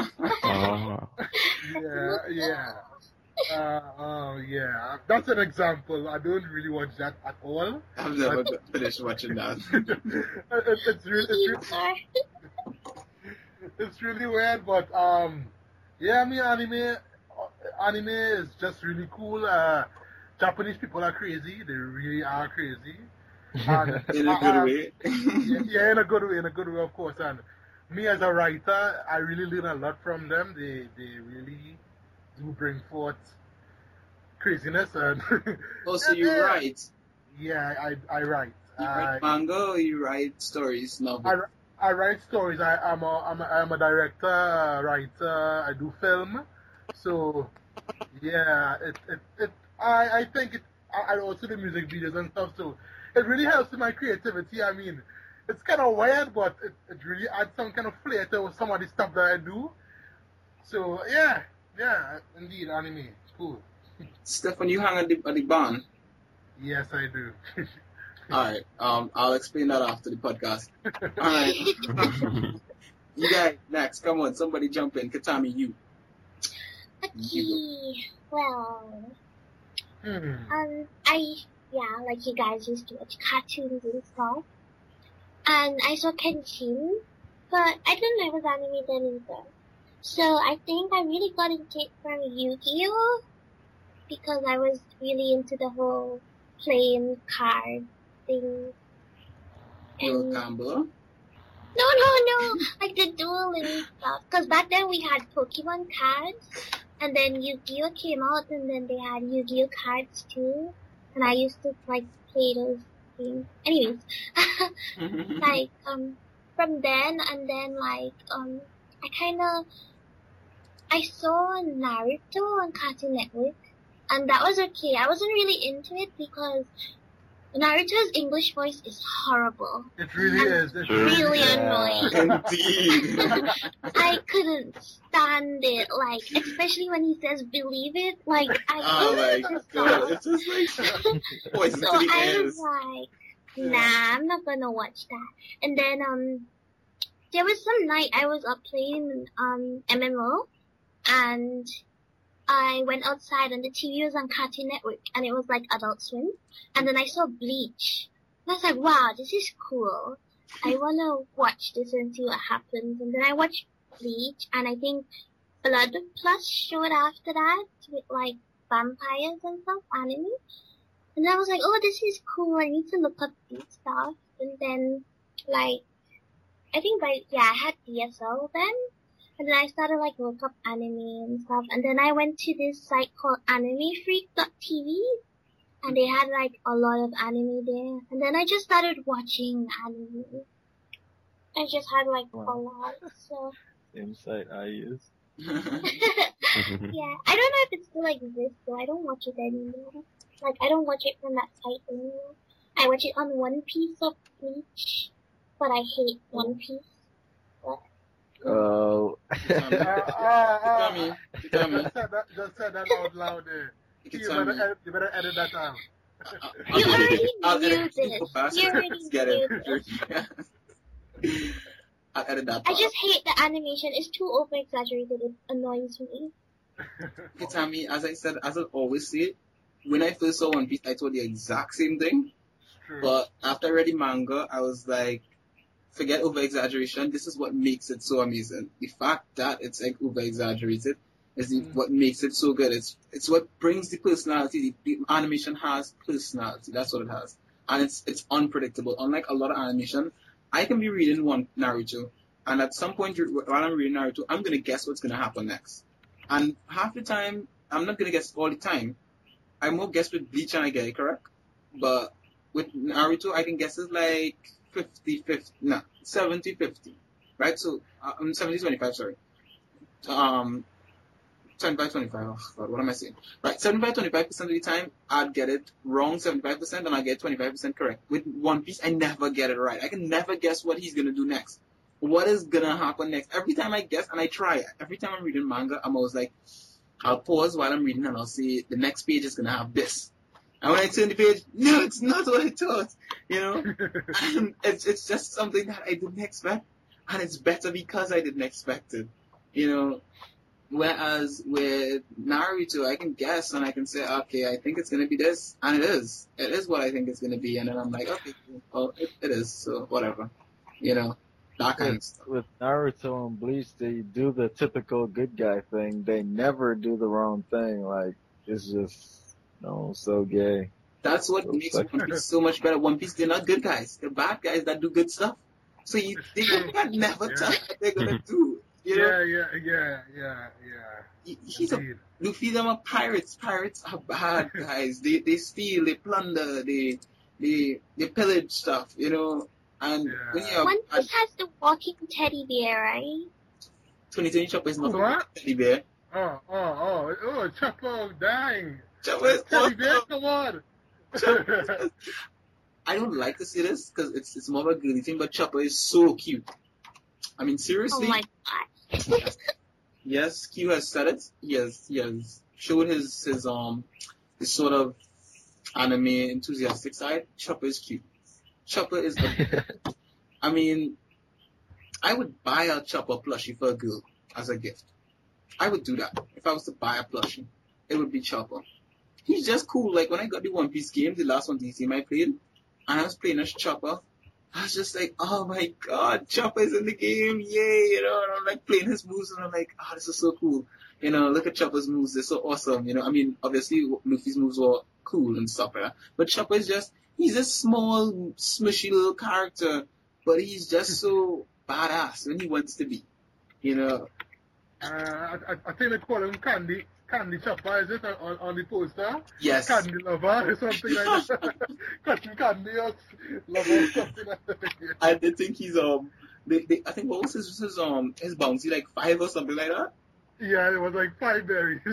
Yeah. That's an example. I don't really watch that at all. I've never finished watching that. It's really weird, but yeah, I mean, anime is just really cool. Japanese people are crazy. They really are crazy. And, in a good way. Yeah, in a good way, of course. And me as a writer, I really learn a lot from them. They really do bring forth craziness and. Oh, so you write? Yeah, I write. You write manga or you write stories, novels? I write stories. I'm a director, writer. I do film. So yeah, I think I also do music videos and stuff. So it really helps with my creativity. I mean, it's kind of weird, but it really adds some kind of flair to some of the stuff that I do. So yeah, indeed, anime, it's cool. Stefan, you hang at the barn? Yes, I do. Alright, I'll explain that after the podcast. Alright. You guys, next, come on, somebody jump in. Katami, you. Okay, well, like you guys used to watch cartoons and stuff. And I saw Kenshin, but I didn't know it was anime then either. So I think I really got into it from Yu-Gi-Oh! Because I was really into the whole playing card thing. You're a gambler? No, like the dueling stuff. Because back then we had Pokemon cards, and then Yu-Gi-Oh! Came out, and then they had Yu-Gi-Oh! Cards too. And I used to like play those games. Anyways, like from then and then like I saw Naruto on Cartoon Network, and that was okay. I wasn't really into it because Naruto's English voice is horrible. It really is. It's really annoying. Indeed. I couldn't stand it, like, especially when he says "believe it." Like, oh my god, it's just like poison so to the I ears. was like, nah, I'm not gonna watch that. And then there was some night I was up playing MMO, and I went outside and the TV was on Cartoon Network and it was like Adult Swim. And then I saw Bleach. And I was like, wow, this is cool. I wanna watch this and see what happens. And then I watched Bleach, and I think Blood Plus showed after that with like vampires and stuff, anime. And I was like, oh, this is cool. I need to look up these stuff. And then like, I think I had DSL then. And then I started like look up anime and stuff. And then I went to this site called AnimeFreak.tv. And they had like a lot of anime there. And then I just started watching anime. I just had like a lot. So same site I use. yeah, I don't know if it still exists, so I don't watch it anymore. Like, I don't watch it from that site anymore. I watch it on One Piece of Bleach, but I hate One Piece. But Oh. Tell me. Just said that out loud there. You better edit that out. you already I'll knew edit this. super fast. You already Let's get knew it. this. I'll edit that I part. just hate the animation. It's too over-exaggerated. It annoys me. Okay, Tammy, as I said, as I always say, when I first saw One Piece, I told the exact same thing. True. But after I read the manga, I was like, forget over-exaggeration. This is what makes it so amazing. The fact that it's like over-exaggerated is what makes it so good. It's what brings the personality. The animation has personality. That's what it has. And it's unpredictable. Unlike a lot of animation, I can be reading one Naruto, and at some point while I'm reading Naruto, I'm going to guess what's going to happen next. And half the time, I'm not going to guess all the time. I more guess with Bleach and I get it correct. But with Naruto, I can guess it like 70-50. Right? So, 70-25, sorry. 25-25, oh god, what am I saying? Right, 75-25% of the time, I'd get it wrong 75% and I get 25% correct. With One Piece, I never get it right. I can never guess what he's gonna do next. What is gonna happen next? Every time I guess, and I try, every time I'm reading manga, I'm always like, I'll pause while I'm reading and I'll say the next page is gonna have this. And when I turn the page, no, it's not what I thought. And it's just something that I didn't expect, and it's better because I didn't expect it. Whereas with Naruto, I can guess and I can say, okay, I think it's gonna be this, and it is. It is what I think it's gonna be, and then I'm like, okay, well, it is, so whatever. That kind of stuff. With Naruto and Bleach, they do the typical good guy thing. They never do the wrong thing. Like, it's just, so gay. That's what makes One Piece so much better. One Piece, they're not good guys. They're bad guys that do good stuff. So they can never tell what they're gonna do. Yeah. Luffy, them are pirates. Pirates are bad guys. They steal, they plunder, they pillage stuff, And when you One Piece has the walking teddy bear, right? 2020 Chopper is not a teddy bear. Oh, Chopper, dang. Chopper is teddy bear, come on. I don't like to say this because it's more of a girly thing, but Chopper is so cute. I mean, seriously. Oh my god. Yes, Q has said it. He has showed his sort of anime enthusiastic side. Chopper is cute. Chopper is I mean, I would buy a Chopper plushie for a girl as a gift. I would do that. If I was to buy a plushie, it would be Chopper. He's just cool. Like when I got the One Piece game, the last one DCM I played, and I was playing as Chopper, I was just like, oh my god, Chopper's in the game, yay, and I'm like playing his moves, and I'm like, oh, this is so cool. Look at Chopper's moves, they're so awesome. I mean, obviously Luffy's moves were cool and stuff like that, but Chopper is he's a small, smushy little character, but he's just so badass when he wants to be, I think they call him Candy Chopper, is it, on the poster? Yes. Candy Lover or something like that. Cotton Candy or Lover or something like that. I did think he's, I think what was his bounty, like 5 or something like that? Yeah, it was like 5 berries.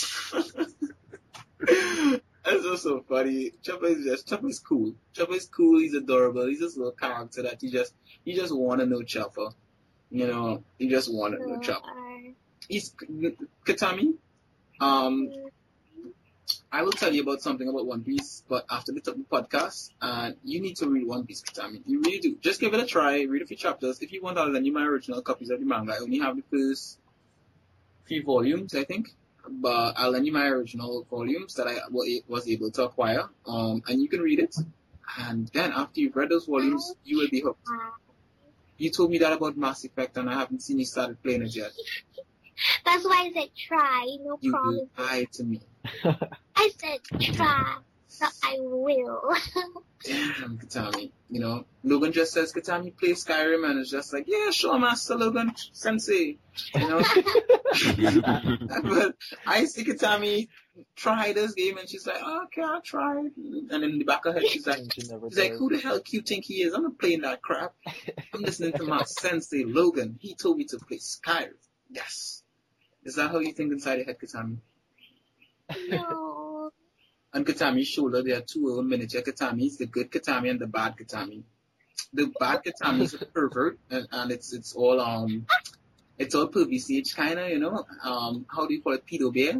That's just so funny. Chopper is cool. Chopper is cool, he's adorable, he's just a little character that you just want to know Chopper. You just want to know Chopper. He's, Katami, I will tell you about something about One Piece, but after the podcast, you need to read One Piece, Katami. You really do. Just give it a try, read a few chapters. If you want, I'll lend you my original copies of the manga. I only have the first few volumes, I think, but I'll lend you my original volumes that I was able to acquire, and you can read it. And then after you've read those volumes, you will be hooked. You told me that about Mass Effect, and I haven't seen you started playing it yet. That's why I said try, no promise. You lied to me. I said try, so I will. Damn, Katami. Logan just says, Katami, play Skyrim, and it's just like, yeah, sure, Master Logan Sensei. But I see Katami try this game, and she's like, oh, okay, I'll try it. And in the back of her head, she's like, who the hell do you think he is? I'm not playing that crap. I'm listening to my Sensei, Logan. He told me to play Skyrim. Yes. Is that how you think inside your head, Katami? No. On Katami's shoulder, there are 2 little miniature Katamis, the good Katami and the bad Katami. The bad Katami is a pervert, and it's all pervy stage kind of, how do you call it, pedo bear?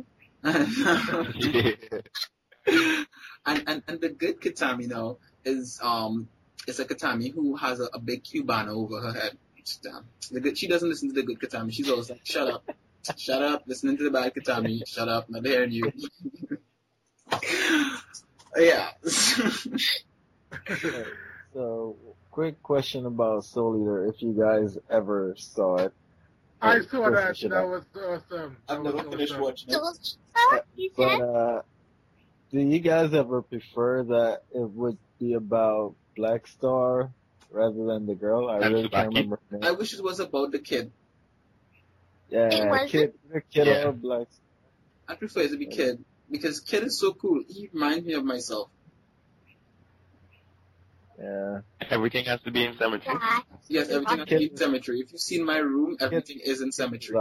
and the good Katami now is a Katami who has a big cubana over her head. She doesn't listen to the good Katami. She's always like, shut up, listening to the bad Katami, shut up, not hearing you. Yeah. So, quick question about Soul Eater, if you guys ever saw it. I saw that, that was awesome. I've never finished watching it. But, do you guys ever prefer that it would be about Black Star rather than the girl? I really can't remember her name. I wish it was about the kid. Yeah, kid or Black Star. I prefer it to be Kid, because Kid is so cool. He reminds me of myself. Yeah. Everything has to be in symmetry. Yes, everything has to be in symmetry. If you've seen my room, everything is in symmetry.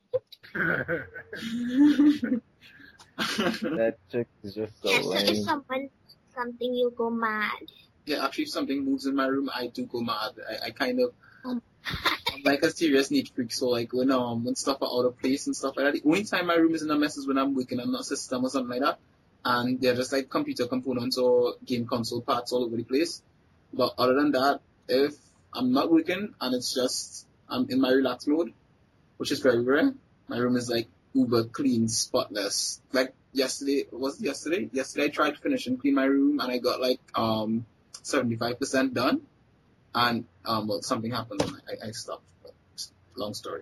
That chick is just so lame. If something, you go mad. Yeah, actually, if something moves in my room, I do go mad. I kind of... like a serious neat freak. So like when stuff are out of place and stuff like that. The only time my room is in a mess is when I'm working on a system or something like that, and they're just like computer components or game console parts all over the place. But other than that, if I'm not working and it's just I'm in my relax mode, which is very rare, my room is like uber clean, spotless. Like yesterday I tried to finish and clean my room and I got like 75% done, and well, something happened and I stopped. But long story.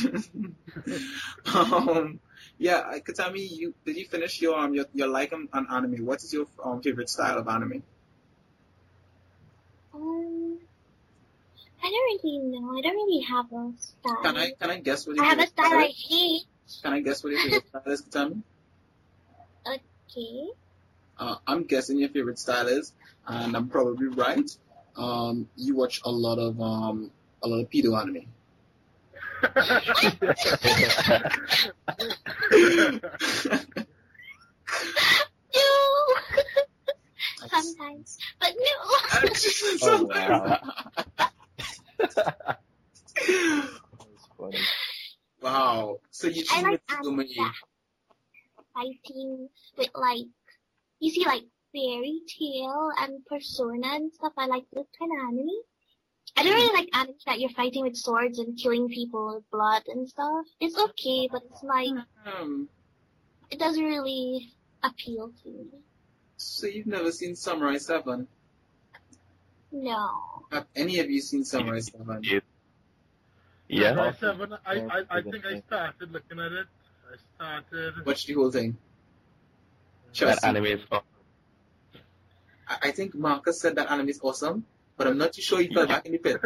Yeah, Katami, did you finish your like on anime? What is your favorite style of anime? I don't really know. I don't really have a style. Can I guess what your I have a favorite style is? I hate. Can I guess what your favorite style is, Katami? Okay. I'm guessing your favorite style is, and I'm probably right. You watch a lot of pedo anime. No. Sometimes, but no. Oh, wow. That's funny. Wow. So you I choose like Mitsuko anime that fighting with like, you see like Fairy Tail and Persona and stuff. I like this kind of anime. I don't really like anime that you're fighting with swords and killing people with blood and stuff. It's okay, but it's like, it doesn't really appeal to me. So you've never seen Samurai 7? No. Have any of you seen Samurai 7? Yeah. Samurai 7, I think I started looking at it. Watch the whole thing. That Trust me. anime is awesome. I think Marcus said that anime is awesome, but I'm not too sure he fell back in the pit.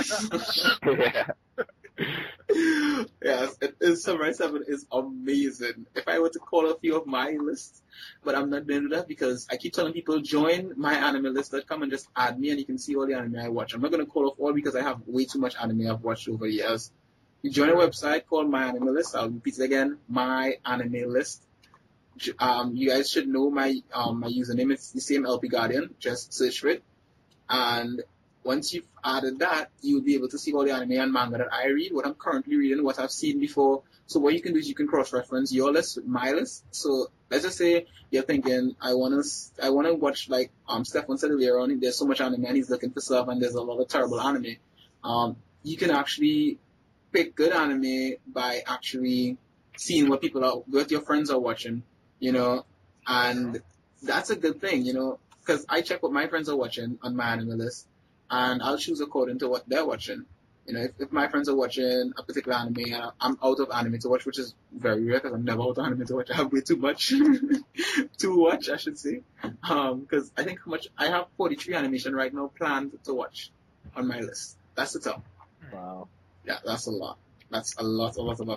Yes, it is. Samurai 7 is amazing. If I were to call a few of my lists, but I'm not going to do that because I keep telling people join myanimelist.com and just add me and you can see all the anime I watch. I'm not going to call off all because I have way too much anime I've watched over years. You join a website called My Anime List. I'll repeat it again, My Anime List. You guys should know my username. It's the same LP Guardian. Just search for it. And once you've added that, you'll be able to see all the anime and manga that I read, what I'm currently reading, what I've seen before. So what you can do is you can cross-reference your list with my list. So let's just say you're thinking, I wanna watch like Stefan said earlier on, there's so much anime and he's looking for stuff and there's a lot of terrible anime. You can actually pick good anime by actually seeing what your friends are watching, and that's a good thing, because I check what my friends are watching on my anime list, and I'll choose according to what they're watching. If my friends are watching a particular anime and I'm out of anime to watch, which is very rare because I'm never out of anime to watch. I have way too much to watch, I should say. Because I think I have 43 animation right now planned to watch on my list. That's the top. Wow. Yeah, that's a lot. That's a lot.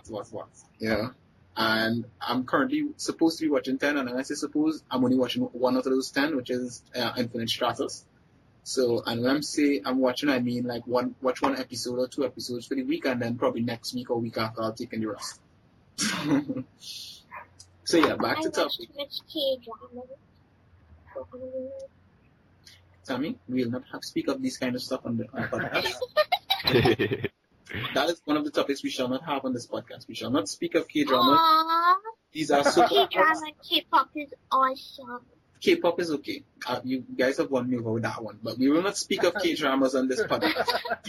And I'm currently supposed to be watching 10, and when I say suppose, I'm only watching one of those 10, which is Infinite Stratus. So, and when I'm watching, I mean like watch one episode or 2 episodes for the week, and then probably next week or week after I'll take in the rest. So yeah, back to topic. Tammy, we'll not speak of this kind of stuff on the podcast. That is one of the topics we shall not have on this podcast. We shall not speak of K-drama. Aww. These are so K-drama and K-pop is awesome. K-pop is okay. You guys have won me over with that one. But we will not speak of K-dramas on this podcast.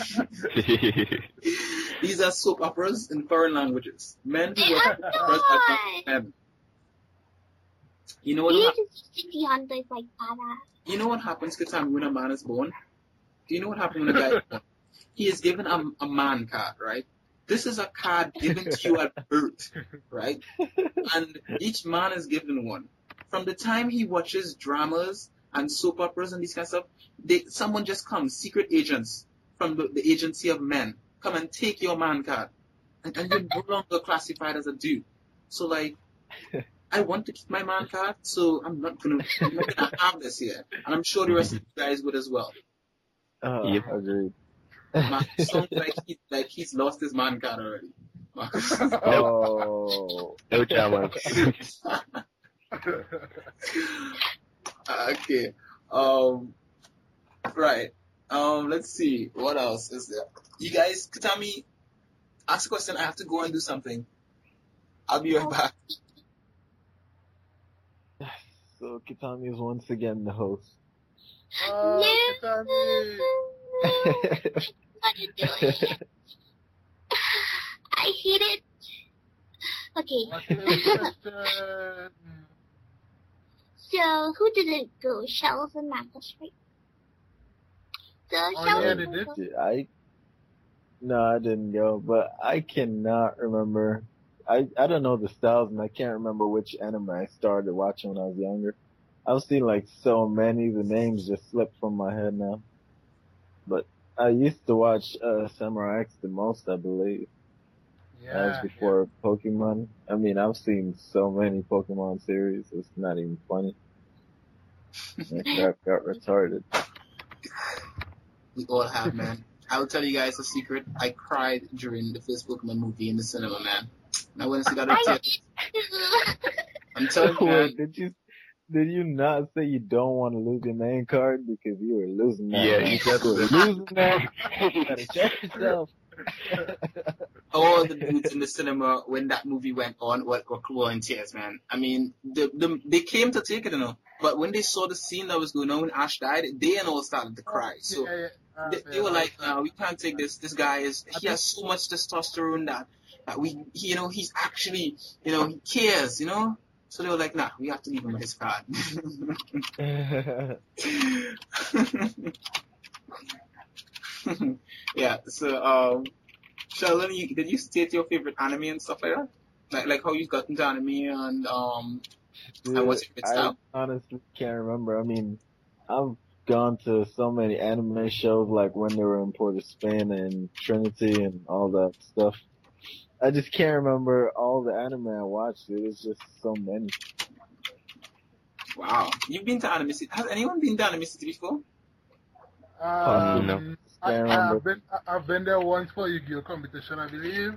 These are soap operas in foreign languages. Men who watch soap operas are not men. You know what happens? City Hunter is like badass. You know what happens, Katami, when a man is born? Do you know what happens when a guy is born? He is given a man card, right? This is a card given to you at birth, right? And each man is given one. From the time he watches dramas and soap operas and these kind of stuff, someone just comes, secret agents from the agency of men, come and take your man card. And you're no longer classified as a dude. So like, I want to keep my man card, so I'm not gonna have this here. And I'm sure the rest of you guys would as well. Yep. Agreed. Marcus sounds like he's lost his man card already. Marcus. Oh. No dramas. Okay. Right. Let's see. What else is there? You guys, Katami, ask a question. I have to go and do something. I'll be right back. So Kitami is once again the host. Oh, Katami. What are you doing? I hate it. Okay. What's the question? So, who didn't go? Shells and Marcus, right? So, Oh, Shells yeah, and they did. Marcus. No, I didn't go, but I cannot remember. I don't know the styles, and I can't remember which anime I started watching when I was younger. I've seen like so many, the names just slipped from my head now. But I used to watch Samurai X the most, I believe. That was before Pokemon. I mean, I've seen so many Pokemon series, it's not even funny. I got retarded. We all have, man. I will tell you guys a secret. I cried during the first Pokemon movie in the cinema, man. I went to see that in theaters. I'm telling you, man. Wait, did you not say you don't want to lose your name card because you were losing that? Yeah, man. you said You were that. losing that. You gotta check yourself. All the dudes in the cinema when that movie went on were in tears, man. I mean, they came to take it, you know, but when they saw the scene that was going on when Ash died, they and all started to cry. So they were like, "No, we can't take this. This guy he has so much testosterone that he's actually, he cares, you know." So they were like, "Nah, we have to leave him with his card." Yeah. So, Sheldon, did you state your favorite anime and stuff like that? Like how you got into anime and Dude, what's your favorite style? I honestly can't remember. I mean, I've gone to so many anime shows, like when they were in Port of Spain and Trinity and all that stuff. I just can't remember all the anime I watched. It was just so many. Wow. You've been to Anime City. Has anyone been to Anime City before? No. I've been there once for Yu-Gi-Oh competition, I believe.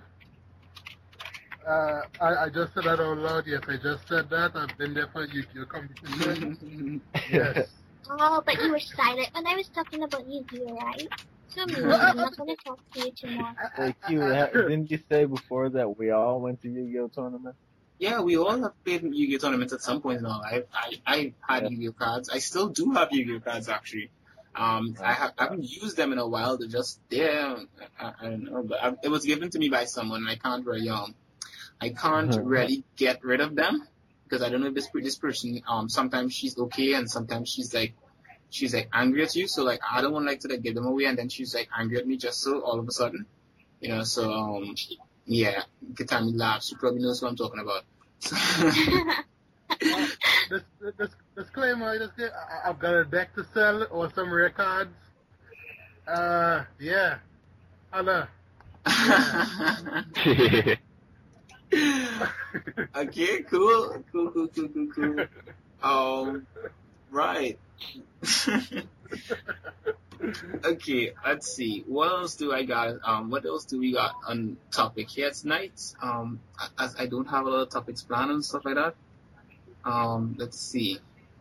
I just said that out loud. Yes, I just said that. I've been there for Yu-Gi-Oh competition. Yes. Oh, but you were silent when I was talking about Yu-Gi-Oh, right? So I'm not going to talk to you tomorrow. Like didn't you say before that we all went to Yu-Gi-Oh tournament? Yeah, we all have played Yu-Gi-Oh tournaments at some point in our life. I had Yu-Gi-Oh cards. I still do have Yu-Gi-Oh cards, actually. I haven't used them in a while. They're just there. I don't know, but it was given to me by someone, and I can't really get rid of them because I don't know if this person. Sometimes she's okay, and sometimes she's like angry at you. So like I don't want to give them away, and then she's like angry at me just so all of a sudden, So yeah, Katami laughs. She probably knows what I'm talking about. Disclaimer, I've got a deck to sell or some records. Yeah. Hello. Okay, cool. Right. Okay, let's see. What else do I got? What else do we got on topic here tonight? As I don't have a lot of topics planned and stuff like that. Let's see.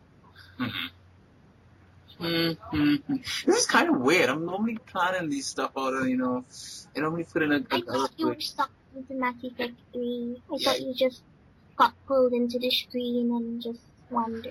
This is kind of weird. I'm normally planning these stuff out, I normally put in I thought you were stuck into Mass Effect 3. I thought you just got pulled into the screen and just wandered.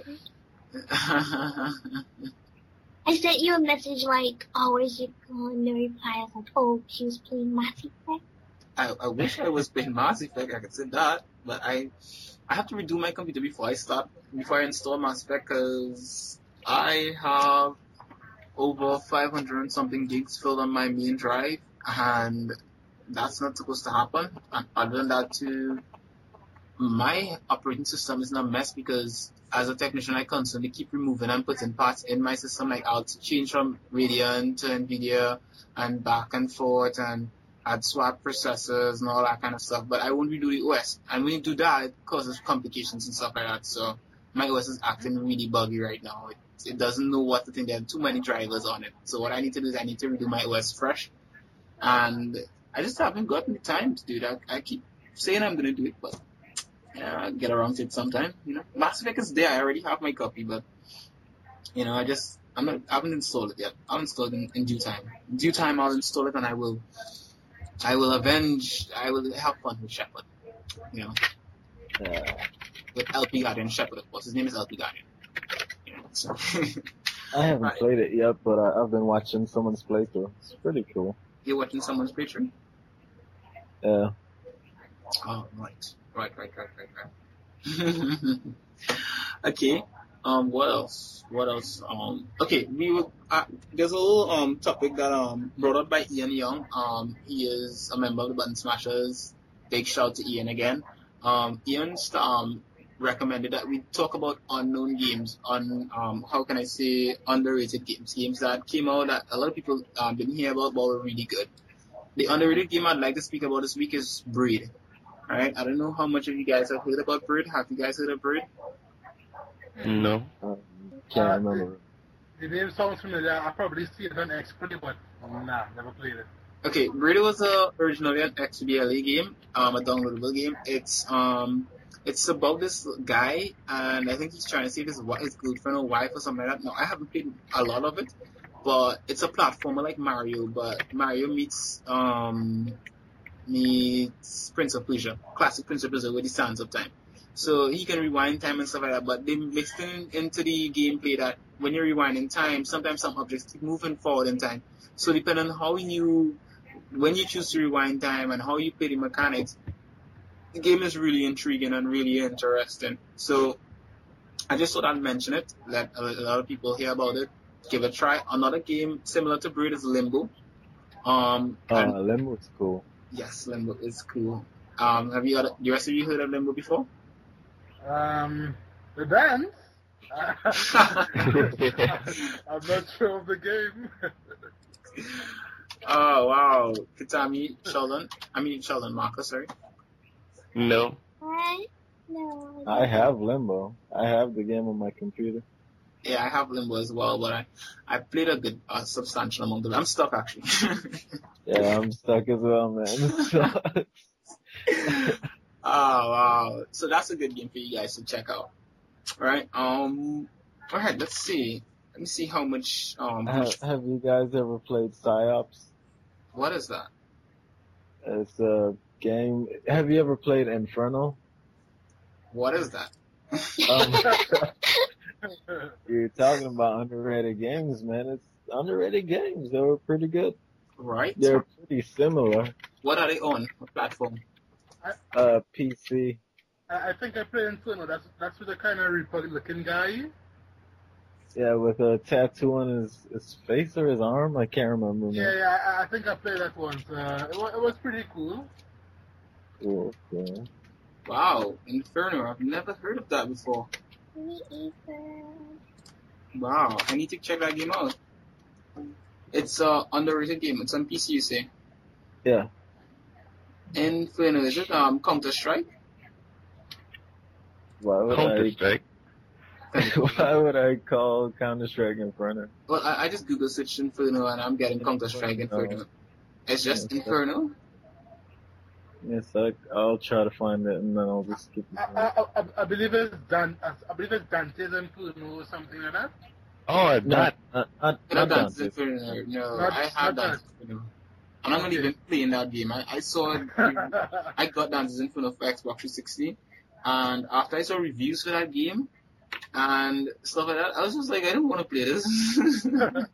I sent you a message like, "Oh, where's your girl?" And the reply was like, "Oh, she was playing Mass Effect." I wish I was playing Mass Effect. I could say that, but I have to redo my computer before I install Mass Effect because I have over 500 and something gigs filled on my main drive, and that's not supposed to happen. And other than that, too, my operating system is not a mess because as a technician, I constantly keep removing and putting parts in my system. Like I'll change from Radeon to NVIDIA and back and forth, and I'd swap processors and all that kind of stuff. But I won't redo the OS. And when you do that, it causes complications and stuff like that. So my OS is acting really buggy right now. It doesn't know what to think. There are too many drivers on it. So what I need to do is I need to redo my OS fresh. And I just haven't gotten the time to do that. I keep saying I'm going to do it, but I'll get around to it sometime. Mass Effect is there. I already have my copy, but, I just I haven't installed it yet. I'll install it in due time. In due time, I'll install it and I will have fun with Shepard. You know, with LP Guardian Shepard, of course. His name is LP Guardian. You know, so. I haven't Right. played it yet, but I've been watching someone's playthrough. It's pretty cool. You're watching someone's playthrough? Yeah. Oh, right. Okay. What else? Okay, there's a little topic that brought up by Ian Young. He is a member of the Button Smashers. Big shout out to Ian again. Ian recommended that we talk about unknown games, underrated games that came out that a lot of people didn't hear about but were really good. The underrated game I'd like to speak about this week is Braid. Alright, I don't know how much of you guys have heard about Braid. Have you guys heard of Braid? No. Can't remember. The name sounds familiar. I probably see it on XP, but nah, never played it. Okay, Braid was originally an XBLA game, a downloadable game. It's about this guy, and I think he's trying to save his girlfriend or wife or something like that. No, I haven't played a lot of it, but it's a platformer like Mario, but Mario meets Prince of Persia, classic Prince of Persia with the sands of time. So he can rewind time and stuff like that, but they mixed into the gameplay that when you're rewinding time, sometimes some objects keep moving forward in time. So depending on when you choose to rewind time and how you play the mechanics, the game is really intriguing and really interesting. So I just thought I'd mention it, let a lot of people hear about it, give it a try. Another game similar to Braid is Limbo. Limbo's cool. Yes, Limbo is cool. Have the rest of you heard of Limbo before? The dance? I'm not sure of the game. Oh, wow. Sheldon Marcus, sorry. No. What? No. I have Limbo. I have the game on my computer. Yeah, I have Limbo as well, but I played a substantial amount of it. I'm stuck, actually. Yeah, I'm stuck as well, man. It sucks. Oh, wow. So that's a good game for you guys to check out. Alright, alright, let's see. Let me see how much, Have you guys ever played PsyOps? what is that? It's a game. Have you ever played Inferno? What is that? You're talking about underrated games, man. It's underrated games. They were pretty good. Right? They're pretty similar. What are they on? What platform? PC. I think I played Inferno. That's with the kind of Republican guy. Yeah, with a tattoo on his face or his arm. I can't remember. Yeah, I think I played that once. It was pretty cool. Cool, cool. Wow, Inferno. I've never heard of that before. Me either. Wow, I need to check that game out. It's a underrated game. It's on PC, you say? Yeah. Inferno, is it Counter-Strike? Counter-Strike. Why would I call Counter-Strike Inferno? Well, I just Google searched Inferno and I'm getting Counter-Strike Inferno. It's just Inferno? Yes, I'll try to find it and then I'll just skip it. I believe it's Dante's Inferno or something like that. Oh, that. Not Dante's Dante. Inferno. No, Not- I have not Dante's Inferno. And I'm not even playing that game. I saw it. I got Dante's Inferno for Xbox 360. And after I saw reviews for that game and stuff like that, I was just like, I don't want to play this.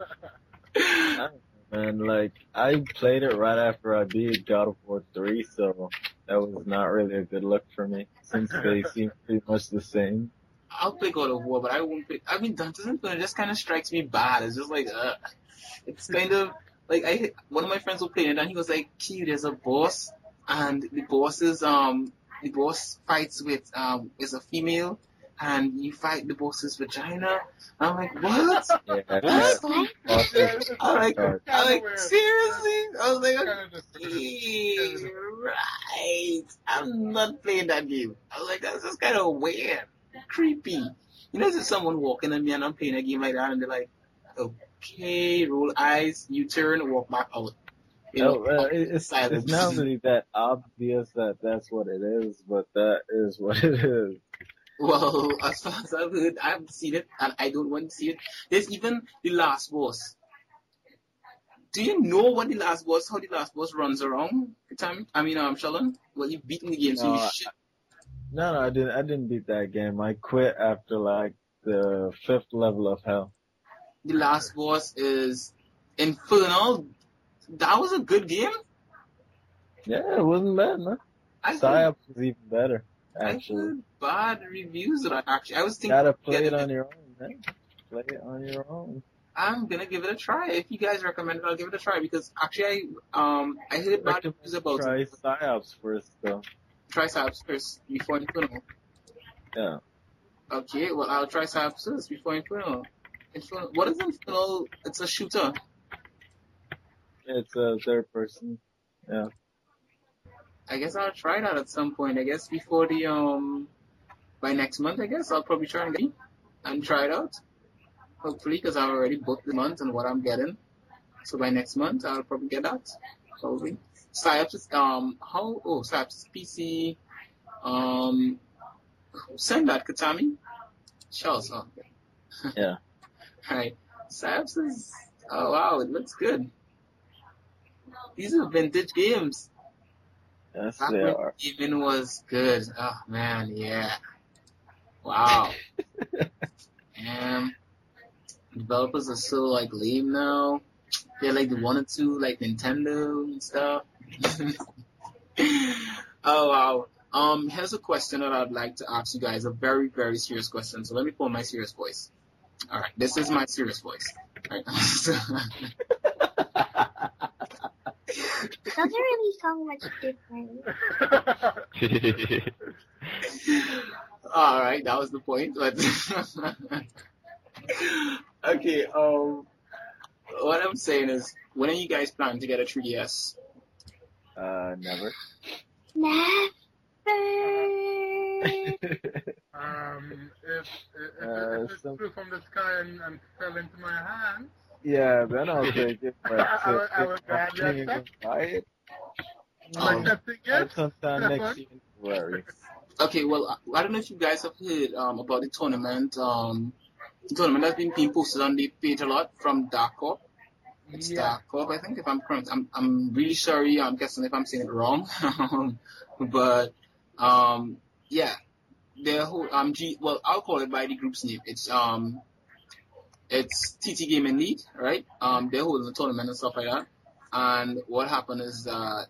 Man, like, I played it right after I beat God of War 3, so that was not really a good look for me, since they seem pretty much the same. I'll play God of War, but I won't play. I mean, Dante's Inferno just kind of strikes me bad. It's just like, it's kind of like one of my friends was playing it, and he was like, "Q, there's a boss, and the boss fights with is a female, and you fight the boss's vagina." I'm like, what? Yeah, I'm like, seriously? I was like, Kinda okay, right. I'm not playing that game. I was like, that's just kind of weird, creepy. You know, there's someone walking at me and I'm playing a game like that, and they're like, okay, roll eyes, U-turn, walk back out. You know, it's silence. not really that obvious that that's what it is, but that is what it is. Well, as far as I've heard, I haven't seen it, and I don't want to see it. There's even the last boss. Do you know what the last boss, how the last boss runs around? Sheldon? Well, you've beaten the game, so No, you should. No, I didn't beat that game. I quit after like the 5th level of hell. The last boss is Infernal. That was a good game. Yeah, it wasn't bad, no. I heard, Psyops was even better, I actually. heard bad reviews of that, actually. I was You thinking, gotta play it on your own, man. Play it on your own. I'm gonna give it a try. If you guys recommend it, I'll give it a try, because actually I heard bad reviews about Try it. Psyops first, though. Try Psyops first before Infernal. Yeah. Okay, well, I'll try Psyops first before Infernal. What is Infernal? It's a shooter. It's a third person. Yeah. I guess I'll try that at some point. I guess before by next month, I guess I'll probably try and try it out. Hopefully, because I've already booked the month and what I'm getting. So by next month, I'll probably get that. Probably. Psyops is, Psyops is PC. Send that, Katami. Sure, so. Yeah. Alright. Psyops is, oh wow, it looks good. These are vintage games. Yes, Back they when are. gaming was good. Oh man, yeah. Wow. Developers are so like lame now. They're like the one or two like Nintendo and stuff. Oh wow. Here's a question that I'd like to ask you guys. A very, very serious question. So let me put on my serious voice. Alright, this is my serious voice. Alright. Doesn't really sound much different. Alright, that was the point. But okay, what I'm saying is, when are you guys planning to get a 3DS? Never. Never. If it flew from the sky and fell into my hands, Yeah, then I'll take it. But I would gladly accept. buy it. I'm accepting it. Sometime next year. February. Okay, well, I don't know if you guys have heard about the tournament. The tournament has been being posted on the page a lot from Dark Corp. It's Dark Corp, I think, if I'm correct. I'm really sorry. I'm guessing if I'm saying it wrong. But yeah, their whole I'll call it by the group's name. It's TT Gaming League, right? They're holding a tournament and stuff like that. And what happened is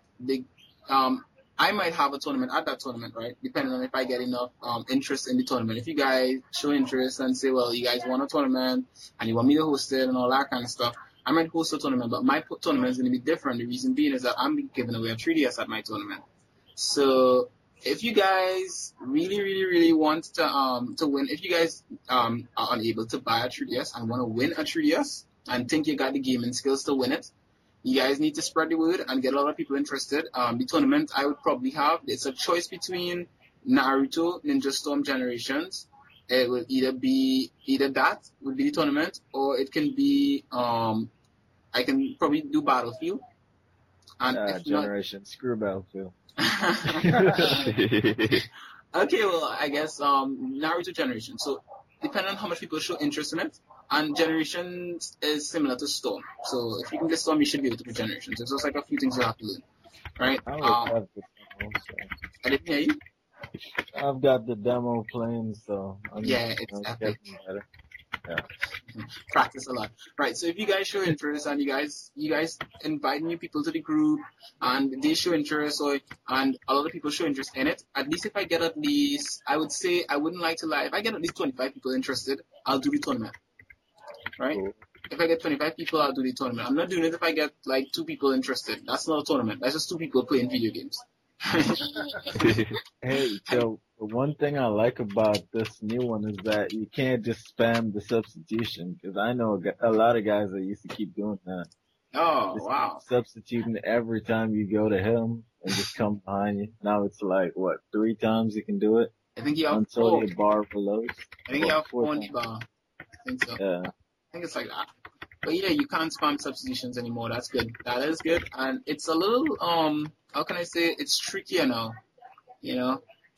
I might have a tournament at that tournament, right? Depending on if I get enough interest in the tournament. If you guys show interest and say, well, you guys want a tournament and you want me to host it and all that kind of stuff, I might host a tournament, but my tournament is going to be different. The reason being is that I'm giving away a 3DS at my tournament. So if you guys really, really, really want to win, if you guys are unable to buy a 3DS and want to win a 3DS and think you got the gaming skills to win it, you guys need to spread the word and get a lot of people interested. The tournament I would probably have, it's a choice between Naruto, Ninja Storm Generations. It will either that would be the tournament, or it can be I can probably do Battlefield. And if Generation, screw Battlefield. Okay, well, I guess Naruto Generation. So depending on how much people show interest in it, and Generations is similar to Storm. So if you can get Storm, you should be able to do Generations. It's just like a few things you have to learn, right? I have the demo, so. I didn't hear you. I've got the demo playing, so Yeah, it's epic. getting better. Yeah. Practice a lot. Right, so if you guys show interest and you guys invite new people to the group and they show interest and a lot of people show interest in it, at least if I get I would say, I wouldn't like to lie, if I get at least 25 people interested, I'll do the tournament. Right? Cool. If I get 25 people, I'll do the tournament. I'm not doing it if I get like 2 people interested. That's not a tournament. That's just 2 people playing video games. Hey, so the one thing I like about this new one is that you can't just spam the substitution, because I know a lot of guys that used to keep doing that. Oh, just wow. Substituting every time you go to him and just come behind you. Now it's like, 3 times you can do it? I think you have until 4. your bar reloads. I think you have 4 on the bar. I think so. Yeah. I think it's like that. But yeah, you can't spam substitutions anymore. That's good. That is good. And it's a little, how can I say, it's trickier now. You know,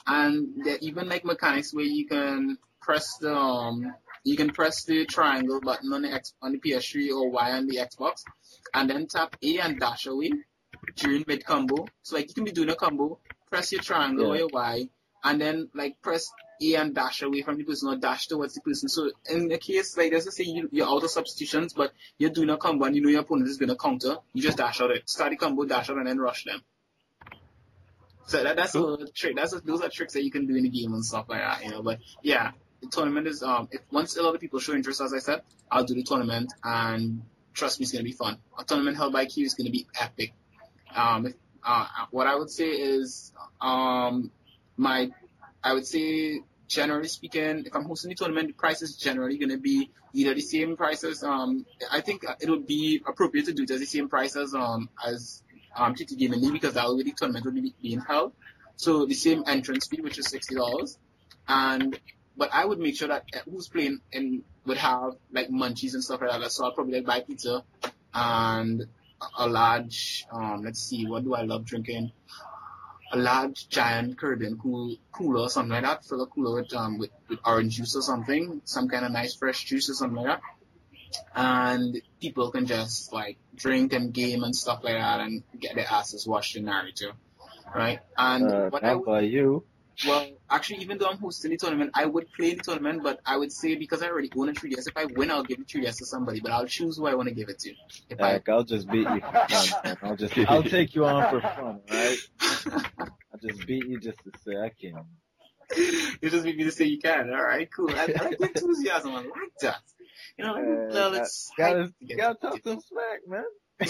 And there are even like mechanics where you can press the triangle button on the PS3 or Y on the Xbox, and then tap A and dash away during mid combo. So like you can be doing a combo, press your triangle or your Y, and then like press A and dash away from the person or dash towards the person. So in the case like let's just say you're out of substitutions, but you're doing a combo and you know your opponent is gonna counter, you just dash out it, start the combo, dash out, and then rush them. So that's a trick. Those are tricks that you can do in the game and stuff like that, you know. But yeah, the tournament is if once a lot of people show interest, as I said, I'll do the tournament, and trust me, it's gonna be fun. A tournament held by Q is gonna be epic. What I would say is I would say generally speaking, if I'm hosting the tournament, the price is generally gonna be either the same prices. I think it would be appropriate to do it as the same price as TT Gaming League, because that way the tournament will be being held. So the same entrance fee, which is $60, but I would make sure that who's playing and would have like munchies and stuff like that. So I'll probably like buy pizza and a large let's see, what do I love drinking? A large giant Caribbean cooler or something like that. Fill a cooler with orange juice or something, some kind of nice fresh juice or something like that. And people can just like drink and game and stuff like that and get their asses washed in Naruto, right? And what I would, you? Well, actually, even though I'm hosting the tournament, I would play in the tournament, but I would say because I already own a 3DS, if I win, I'll give the 3DS to somebody, but I'll choose who I want to give it to. I'll just beat you for fun, man. I'll take you on for fun, right? I'll just beat you just to say I can. You just need me to say you can. All right, cool. I like the enthusiasm. I like that. You know, let's gotta talk some smack, man.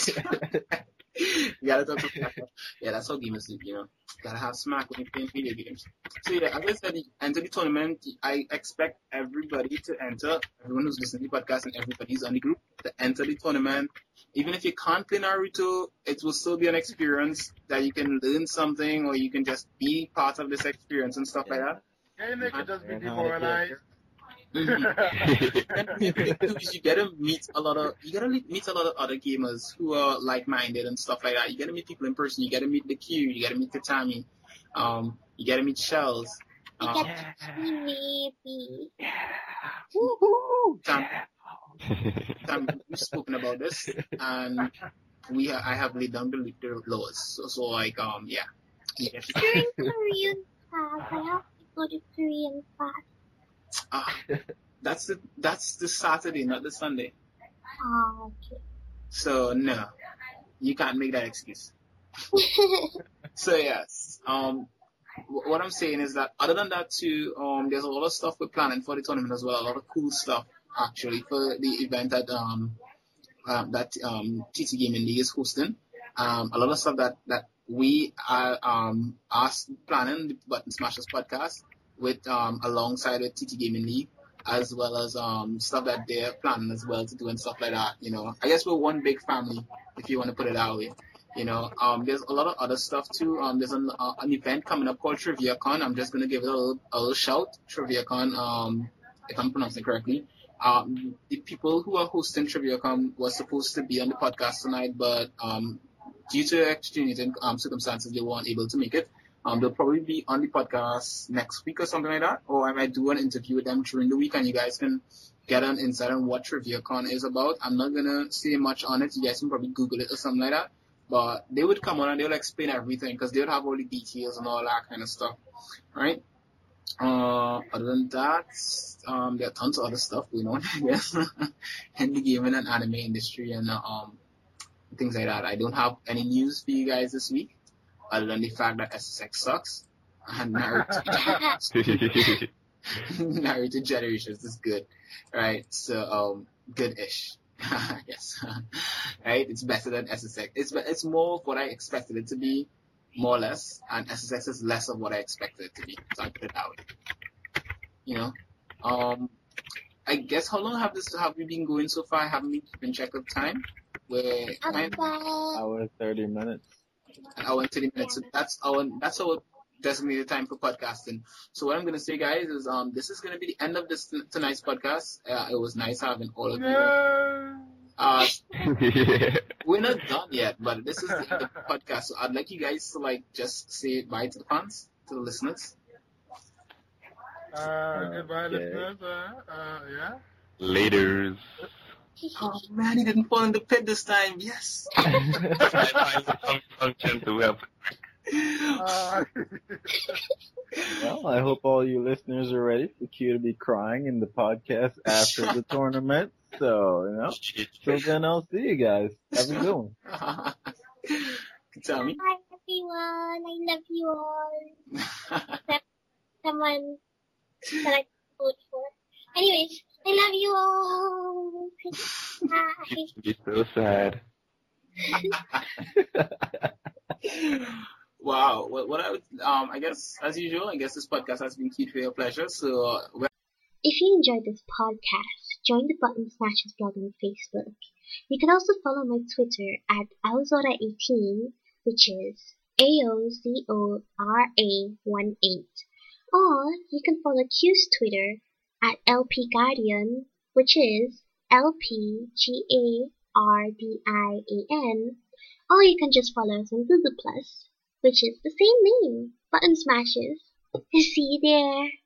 You gotta talk some smack. Yeah, that's how gamers do, you know. Gotta have smack when you're playing video games. So yeah, as I said, enter the tournament. I expect everybody to enter. Everyone who's listening to the podcast and everybody's on the group to enter the tournament. Even if you can't play Naruto, it will still be an experience that you can learn something, or you can just be part of this experience and stuff like that. Yeah, make it just be demoralized. You gotta meet a lot of other gamers who are like-minded and stuff like that. You gotta meet people in person. You gotta meet the Q. You gotta meet Tatami. You gotta meet Shells. You gotta meet me. Woohoo! We've spoken about this, and I have laid down the laws. So like yeah. During Korean class, I have to go to Korean class. That's the Saturday, not the Sunday. Oh, okay. So no, you can't make that excuse. So yes, what I'm saying is that other than that too, there's a lot of stuff we're planning for the tournament as well. A lot of cool stuff actually for the event that TT Gaming League is hosting. A lot of stuff that we are planning the Button Smashers podcast with alongside with TT Gaming League, as well as stuff that they're planning as well to do and stuff like that. You know, I guess we're one big family, if you want to put it that way. You know, there's a lot of other stuff too. There's an event coming up called TriviaCon. I'm just gonna give it a little shout. TriviaCon, if I'm pronouncing it correctly. The people who are hosting TriviaCon was supposed to be on the podcast tonight, but due to extenuating circumstances, they weren't able to make it. They'll probably be on the podcast next week or something like that, or I might do an interview with them during the week, and you guys can get an insight on what TriviaCon is about. I'm not gonna say much on it. You guys can probably Google it or something like that. But they would come on and they'll explain everything, because they would have all the details and all that kind of stuff, right? Other than that, there are tons of other stuff going on, I guess, in the gaming and anime industry and things like that. I don't have any news for you guys this week, other than the fact that SSX sucks and Naruto Generations is good, right? So good-ish. Yes, right. It's better than SSX. It's more of what I expected it to be, more or less, and SSX is less of what I expected it to be. So I put it that way. You know, I guess how long have we been going so far? I haven't been keeping track of time. Hour 30 minutes. An hour and 30 minutes. So that's our designated time for podcasting. So what I'm gonna say, guys, is this is gonna be the end of tonight's podcast. It was nice having all of you. We're not done yet, but this is the end of the podcast. So I'd like you guys to just say bye to the fans, to the listeners. Goodbye, Okay. listeners. Yeah. Laters. Oh man, he didn't fall in the pit this time. Yes. I function to help. Well, I hope all you listeners are ready for Q to be crying in the podcast after the tournament. So, till then I'll see you guys. Have a good one. Tell me. Hi everyone, I love you all. Except someone that I vote for. Anyways, I love you all. Bye. Be so sad. Wow. What I guess, as usual, this podcast has been keyed for your pleasure. So, If you enjoyed this podcast, join the Button Smashers blog on Facebook. You can also follow my Twitter at Alzora18, which is AOZORA18. Or you can follow Q's Twitter at LP Guardian, which is LPGARDIAN. Or you can just follow us on Google+, which is the same name, Button Smashers. See you there.